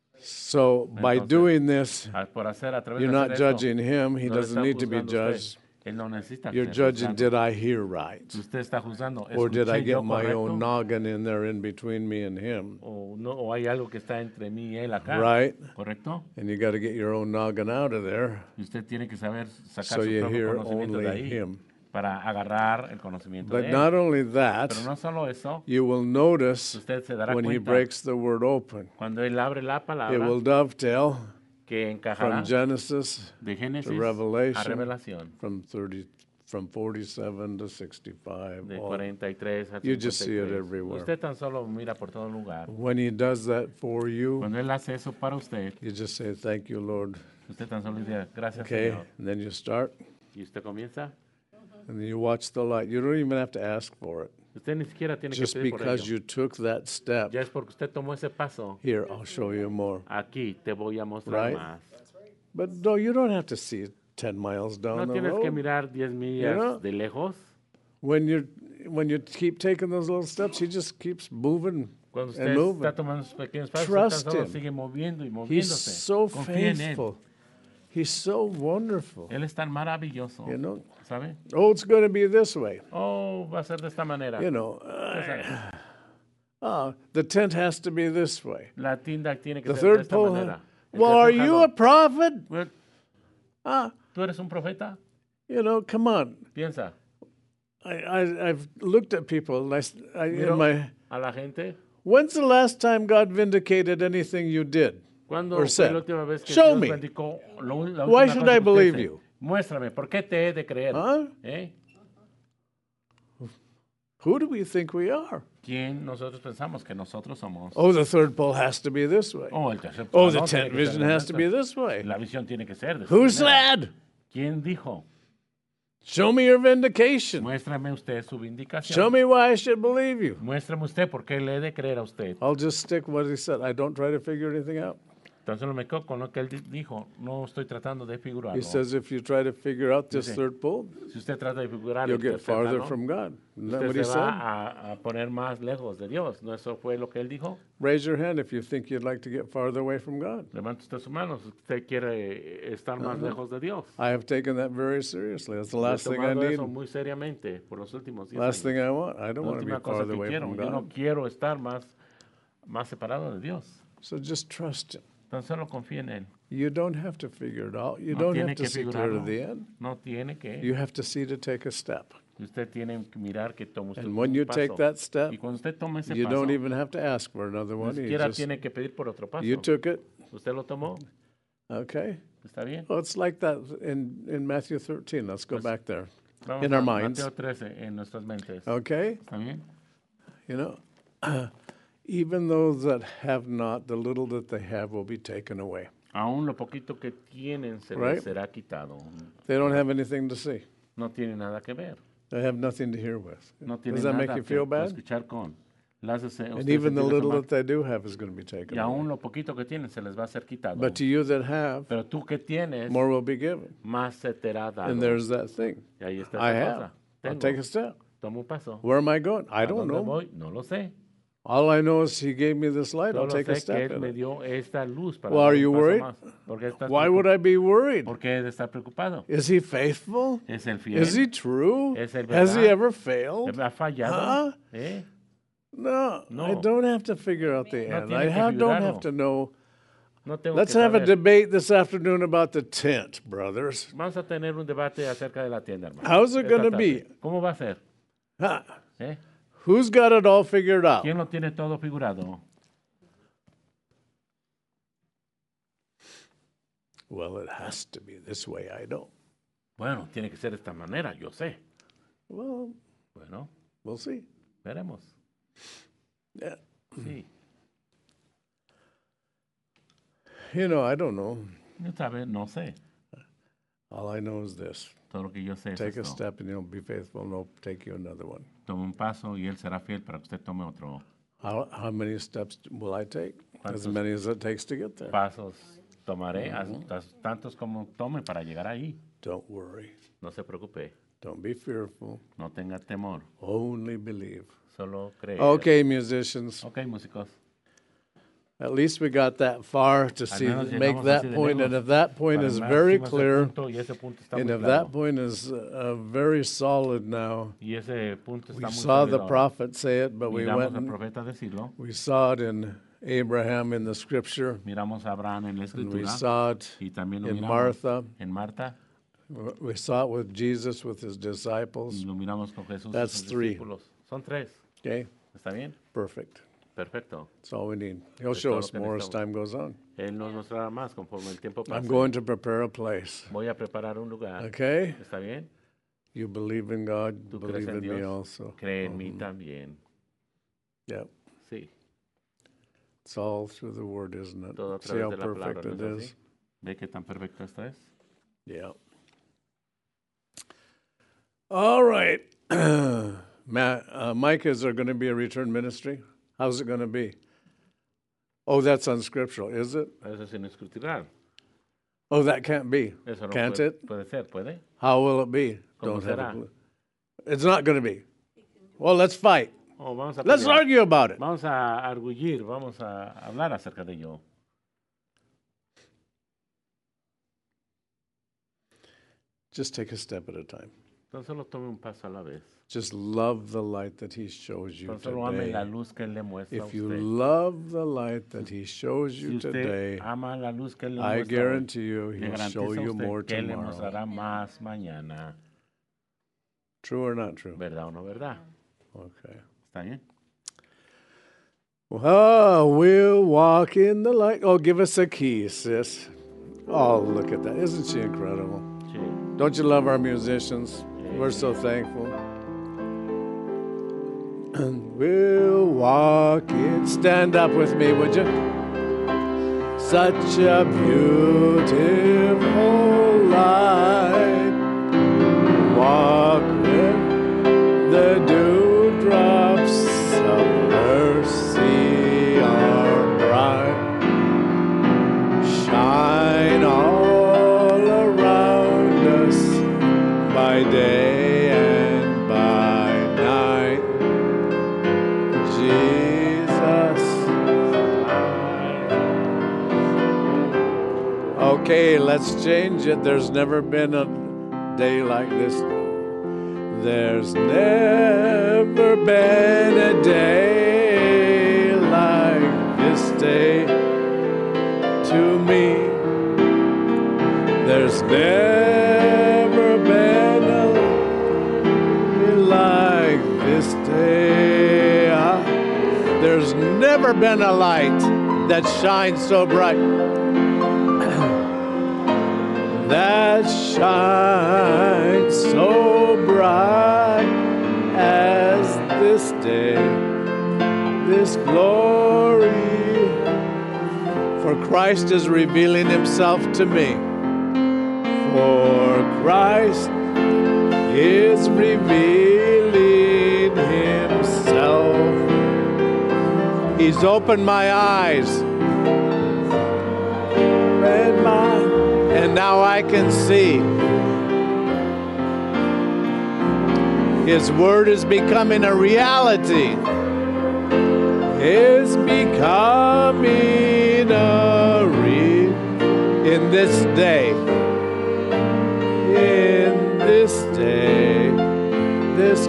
So by Entonces, doing this, Por hacer a través you're de not hacer judging him. He no le doesn't está need to be juzgando usted. judged. Él no necesita You're ser judging, juzgado. did I hear right? Usted está juzgando, Or did I ¿escuché yo get my correcto? own noggin in there in between me and him? O hay algo que está entre mí y él acá. Right? ¿Correcto? And you got to get your own noggin out of there Y usted tiene que saber sacar so su you propio hear conocimiento de only ahí him. para agarrar el conocimiento But de él. not only that, Pero no solo eso, you will notice usted se dará when he cuenta breaks the word open, cuando él abre la it palabra will dovetail que encajará from Genesis de Génesis to a Revelation, Revelación, from 47 to 65. de all. 43 a 53. You just see it everywhere. Usted tan solo mira por todo lugar. When he does that for you, Cuando él hace eso para usted, you just say, thank you, Lord. usted tan solo dice, gracias Okay? Señor. And then you start, Y usted comienza. and then you watch the light. You don't even have to ask for it. Usted ni siquiera tiene Just que pedir por because ello. you took that step, Ya es porque usted tomó ese paso. here, I'll show you more. Aquí te voy a mostrar Right? más. But no, you don't have to see 10 miles No down the tienes que road. mirar 10 millas know? de lejos. When you keep taking those little steps, he just keeps moving Cuando and usted moving. está tomando sus pequeños pasos, Trust usted tan solo him. sigue moviendo y He's moviéndose. so Confía en él. faithful. He's so wonderful. Él es tan maravilloso. You know, ¿Sabe? oh, it's going to be this way. Va a ser de esta manera. You know, Usted sabe. the tent has to be this way. La tienda tiene que The ser de third esta pole. manera. El Well, are tercer you a jalón. prophet? Well, Ah, ¿Tú eres un profeta? you know, come on. Piensa. I've looked at people. Miro In my, a la gente. when's the last time God vindicated anything you did? ¿Cuándo Or fue said, la última vez que "Show Dios me. bendijo la Why última should cosa I que usted believe hizo? you? Muéstrame, ¿por qué te he de creer? Huh? ¿Eh? Who do we think we are? ¿Quién nosotros pensamos que nosotros somos? Oh, the third pole has to be this way. El tercer Oh, the jalón tiene tent que ser vision de has to esta. be this way. La visión tiene que ser de esta Who manera. said? ¿Quién dijo? Show me your vindication. Muéstrame usted su vindicación. Show me why I should believe you. Muéstrame usted por qué le he de creer a usted. I'll just stick what he said. I don't try to figure anything out. Tan solo me quedo con lo que él dijo. No estoy tratando de figurarlo. He says if you try to figure out this Dice, third pole, Si usted trata de figurar you'll el get tercer farther jalón, from God. Isn't that what usted he se said? va a poner más lejos de Dios. ¿No eso fue lo que él dijo? Raise your hand if you think you'd like to get farther away from God. Levante usted su mano si usted quiere estar más lejos de Dios. I have taken that very seriously. That's the Yo he last thing I tomado need. eso muy seriamente por los últimos 10 Last años. thing I want. I don't La want to be última cosa farther que away quiero. from Yo no God. quiero estar más separado de Dios. So just trust Him. Tan solo confía en Él. You don't have to figure it out. You No don't tiene have to que see clear to figurarlo. the end. No tiene que. You have to see to take a step. Usted tiene que mirar que toma usted And un when you paso. take that step, Y cuando usted toma ese you paso, don't even have to ask for another ni one. You siquiera just, tiene que pedir por otro paso. you took it. Usted lo tomó. Okay. ¿Está bien? Well, it's like that in Matthew 13. Let's go Pues- back there. Vamos in our a minds. Mateo 13 en nuestras mentes. Okay? ¿Está bien? You know, even those that have not, the little that they have will be taken away. Aún lo poquito que tienen se Right. les será quitado. They don't have anything to see. No tiene nada que ver. They have nothing to hear with. No tiene Does that make nada you que feel bad? escuchar con. Las hace And usted even the sentirse little mal. that they do have is going to be Y taken aún away. lo poquito que tienen se les va a ser quitado. But to you that have, Pero tú que tienes, more will be given. más se te será dado. And there's that thing. Y ahí está I esa have. cosa. I'll Tengo. take a step. Tomo un paso. Where am I going? I ¿A don't dónde know. voy? No lo sé. All I know is he gave me this light. I'll Solo take a sé que step Él in me it. dio esta luz para Well, dar are un you paso worried? más. ¿Por qué estás Why would I be worried? ¿Por qué de estar preocupado? Is he faithful? ¿Es el fiel? Is he true? ¿Es el Has he verdad? ever failed? ¿Ha fallado? Huh? ¿Eh? No, No. I don't have to figure out the No end. tiene I que don't figurarlo. have to know. No tengo Let's que have a saber. debate this afternoon about the tent, brothers. Vamos a tener un debate acerca de la tienda, hermano. How's it Esta gonna tarde. be? ¿Cómo va a ser? Huh. ¿Eh? Who's got it all figured out? ¿Quién lo tiene todo figurado? Well, it has to be this way. I don't. Bueno, tiene que ser de esta manera, yo sé. Well, Bueno, we'll see. veremos. Yeah. Sí. You know, I don't know. No sabe, no sé. All I know is this. Todo lo que yo sé es Take a esto. step and he'll be faithful and he'll take you another one. Tome un paso y Él será fiel para que usted tome otro. How many steps will I take? As ¿Cuántos many as it takes to get there. pasos tomaré, tantos como tome para llegar ahí. Don't worry. No se preocupe, Don't be fearful. no tenga temor, Only believe. solo cree. Okay, musicians. Ok, músicos. At least we got that far to see, menos make llegamos that así de point. And lejos. if that point Para is más very hicimos ese clear, punto, y ese punto está and muy if claro. that point is very solid now, Y ese punto we está muy saw the sólido. prophet say it, but we Miramos went al and profeta decirlo, we saw it in Abraham in the scripture, miramos a Abraham en la and we escritura, saw it y también lo in miramos Martha. en Marta, We saw it with Jesus, with his disciples. y lo miramos con Jesús y That's sus three. discípulos. Son tres, Okay, ¿está bien? perfect. Perfecto. That's all we need. He'll Es show todo us lo que more as necesitamos. time goes on. Él nos mostrará más conforme el tiempo I'm pase. going to prepare a place. Voy a preparar un lugar. Okay? ¿Está bien? You believe in God, Tú believe crees en in me Dios, also. cree en mí también. Yeah, Sí, it's all through the word, isn't it? todo a See how través de la palabra. perfect ¿No it es is? así? ¿Ve qué tan perfecto esto es? Yeah. All right. Mike, is there going to be a return ministry? How's it going to be? Oh, that's unscriptural, is it? Eso es inescrutinable. Oh, that can't be. Eso no Can't puede, it? puede ser, ¿puede? How will it be? ¿Cómo Don't have a será? clue. It's not going to be. Well, let's fight. Oh, vamos a Let's pelear. argue about it. Vamos a arguir, vamos a hablar acerca de ello. Just take a step at a time. Entonces solo tome un paso a la vez. Just love the light that he shows you Entonces solo ame la today. luz que Él le muestra a If you usted. love the light that he shows Si you usted today, ama la luz que Él le I muestra hoy, guarantee you le he'll garantizo show a you usted more que Él le tomorrow. mostrará más mañana. True or not true? ¿Verdad o no verdad? Okay. ¿Está bien? Oh, we'll walk in the light. Oh, give us a key, sis. Oh, look at that. Isn't she incredible? Sí. Don't you love our musicians? We're so thankful. And we'll walk in. Stand up with me, would you? Such a beautiful light. Walk with the dewdrops of mercy are bright. Shine all around us by day and by night. Jesus. Okay, let's change it. There's never been a day like this. There's never been a day like this day to me. There's never been a day like this day. There's never been a light that shines so bright. That shines so bright. bright as this day, this glory. For Christ is revealing himself to me. For Christ is revealing himself. He's opened my eyes. And now I can see. His word is becoming a reality. Is becoming a in this day. In this day, this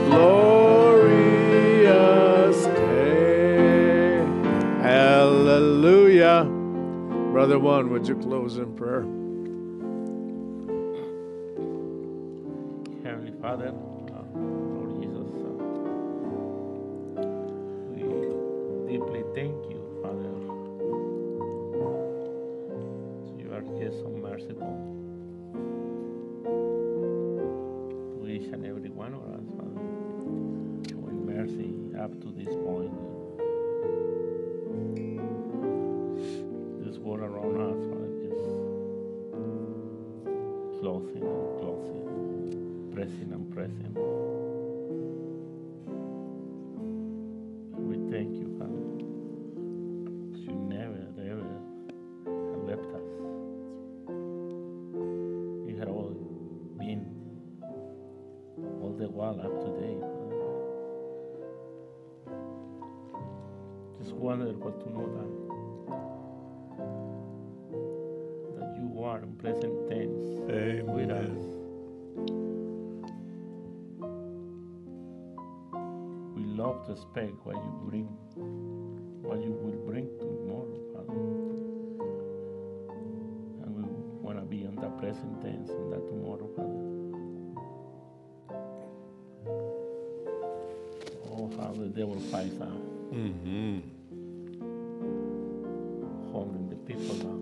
glorious day. Hallelujah. Brother One, would you close in prayer? Heavenly Father, Lord Jesus, we deeply thank you, Father. You are just so merciful to each and every one of us, Father. Showing mercy up to this point. This world around us, Father, just closing and closing, pressing and pressing. We thank you, Father. You never, ever have left us. You have all been all the while up to date, Father. Just wonderful to know that you are in present tense with us. We love to expect what you will bring tomorrow, Father. And we want to be on that present tense on that tomorrow, Father. Oh, how the devil fights out. Holding the people down.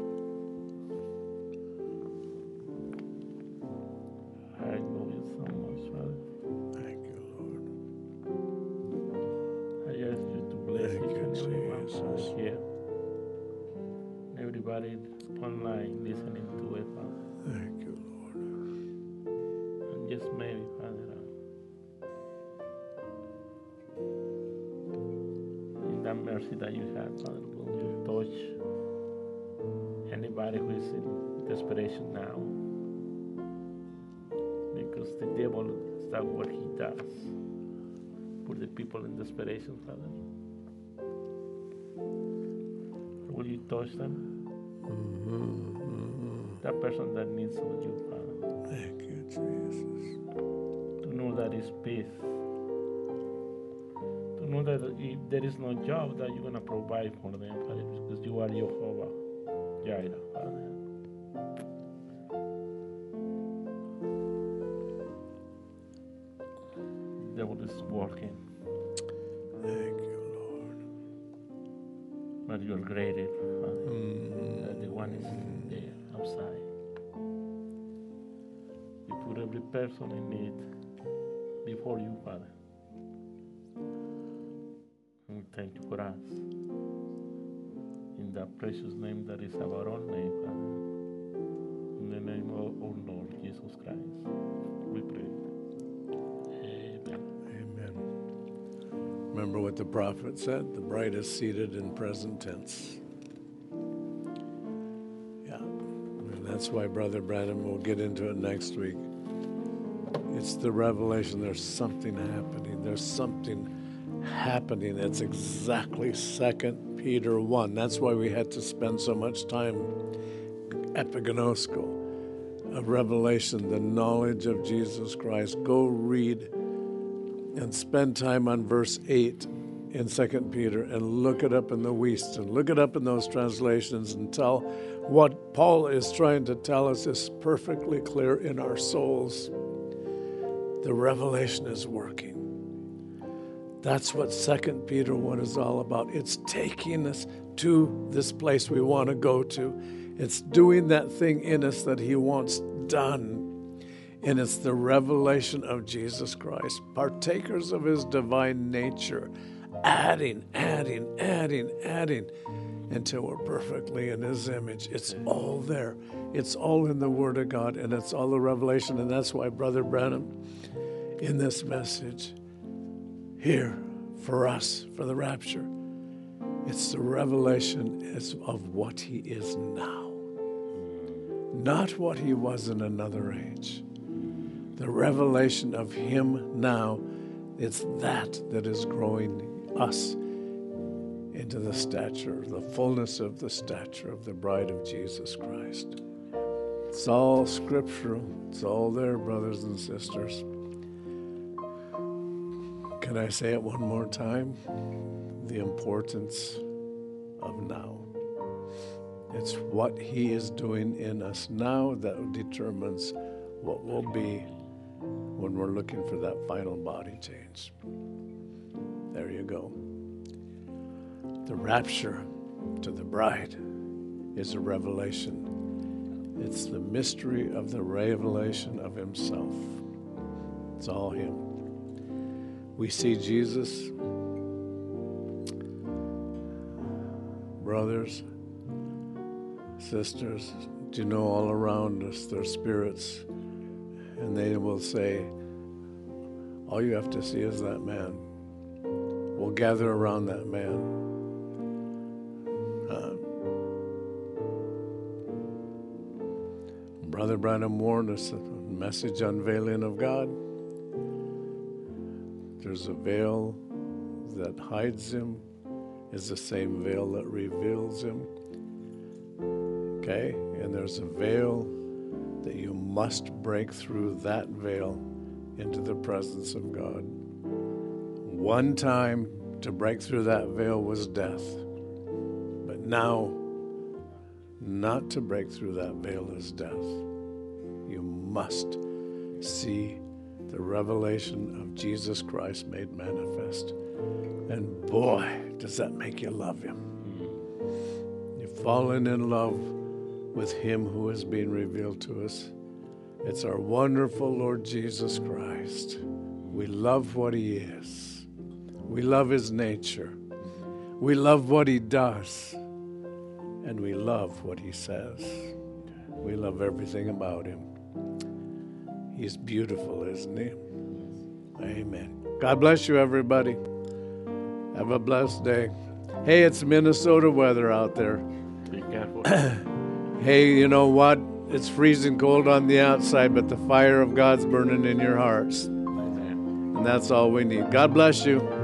I love you so much, Father. Thank you, Lord. I ask you to bless Thank each you, and every one Jesus. here. Everybody online listening to it, Father. Thank you, Lord. And just maybe, Father, in that mercy that you have, Father, will you touch anybody who is in desperation now? Because the devil is that what he does. Put the people in desperation, Father. Will you touch them? That person that needs of you, Father. Thank you, Jesus. To know that is peace. To know that if there is no job, that you're going to provide for them, Father, because you are Jehovah Jireh, Father. The devil is working, Thank you, Lord. but you're greater, Father. That the one is there outside. You put every person in need before you, Father. And we thank you for us. In that precious name that is our own name, Father. In the name of our Lord Jesus Christ, we pray. Amen. Amen. Remember what the prophet said? The bride is seated in present tense. Yeah. And that's why Brother Branham will get into it next week. It's the revelation. There's something happening. There's something happening. It's exactly 2 Peter 1. That's why we had to spend so much time epignosko, a revelation, the knowledge of Jesus Christ. Go read and spend time on verse 8 in 2 Peter and look it up in the West and look it up in those translations and tell what Paul is trying to tell us is perfectly clear in our souls. The revelation is working. That's what 2 Peter 1 is all about. It's taking us to this place we want to go to. It's doing that thing in us that he wants done. And it's the revelation of Jesus Christ, partakers of his divine nature, adding, until we're perfectly in his image. It's all there. It's all in the Word of God, and it's all the revelation. And that's why Brother Branham, in this message, here for us, for the rapture, it's the revelation of what he is now, not what he was in another age. The revelation of him now, it's that is growing us into the stature, the fullness of the stature of the bride of Jesus Christ. It's all scriptural. It's all there, brothers and sisters. Can I say it one more time? The importance of now. It's what he is doing in us now that determines what will be when we're looking for that final body change. There you go. The rapture to the bride is a revelation. It's the mystery of the revelation of himself. It's all him. We see Jesus, brothers, sisters, do you know all around us, they're spirits, and they will say, all you have to see is that man. We'll gather around that man. Brother Branham warned us, the message unveiling of God. There's a veil that hides him, is the same veil that reveals him. Okay? And there's a veil that you must break through that veil into the presence of God. One time to break through that veil was death. But now, not to break through that veil is death. You must see the revelation of Jesus Christ made manifest. And boy, does that make you love him. You've fallen in love with him who is being revealed to us. It's our wonderful Lord Jesus Christ. We love what he is. We love his nature. We love what he does. And we love what he says. We love everything about him. He's beautiful, isn't he? Amen. God bless you, everybody. Have a blessed day. Hey, it's Minnesota weather out there. Be careful. Hey, you know what? It's freezing cold on the outside, but the fire of God's burning in your hearts. Amen. And that's all we need. God bless you.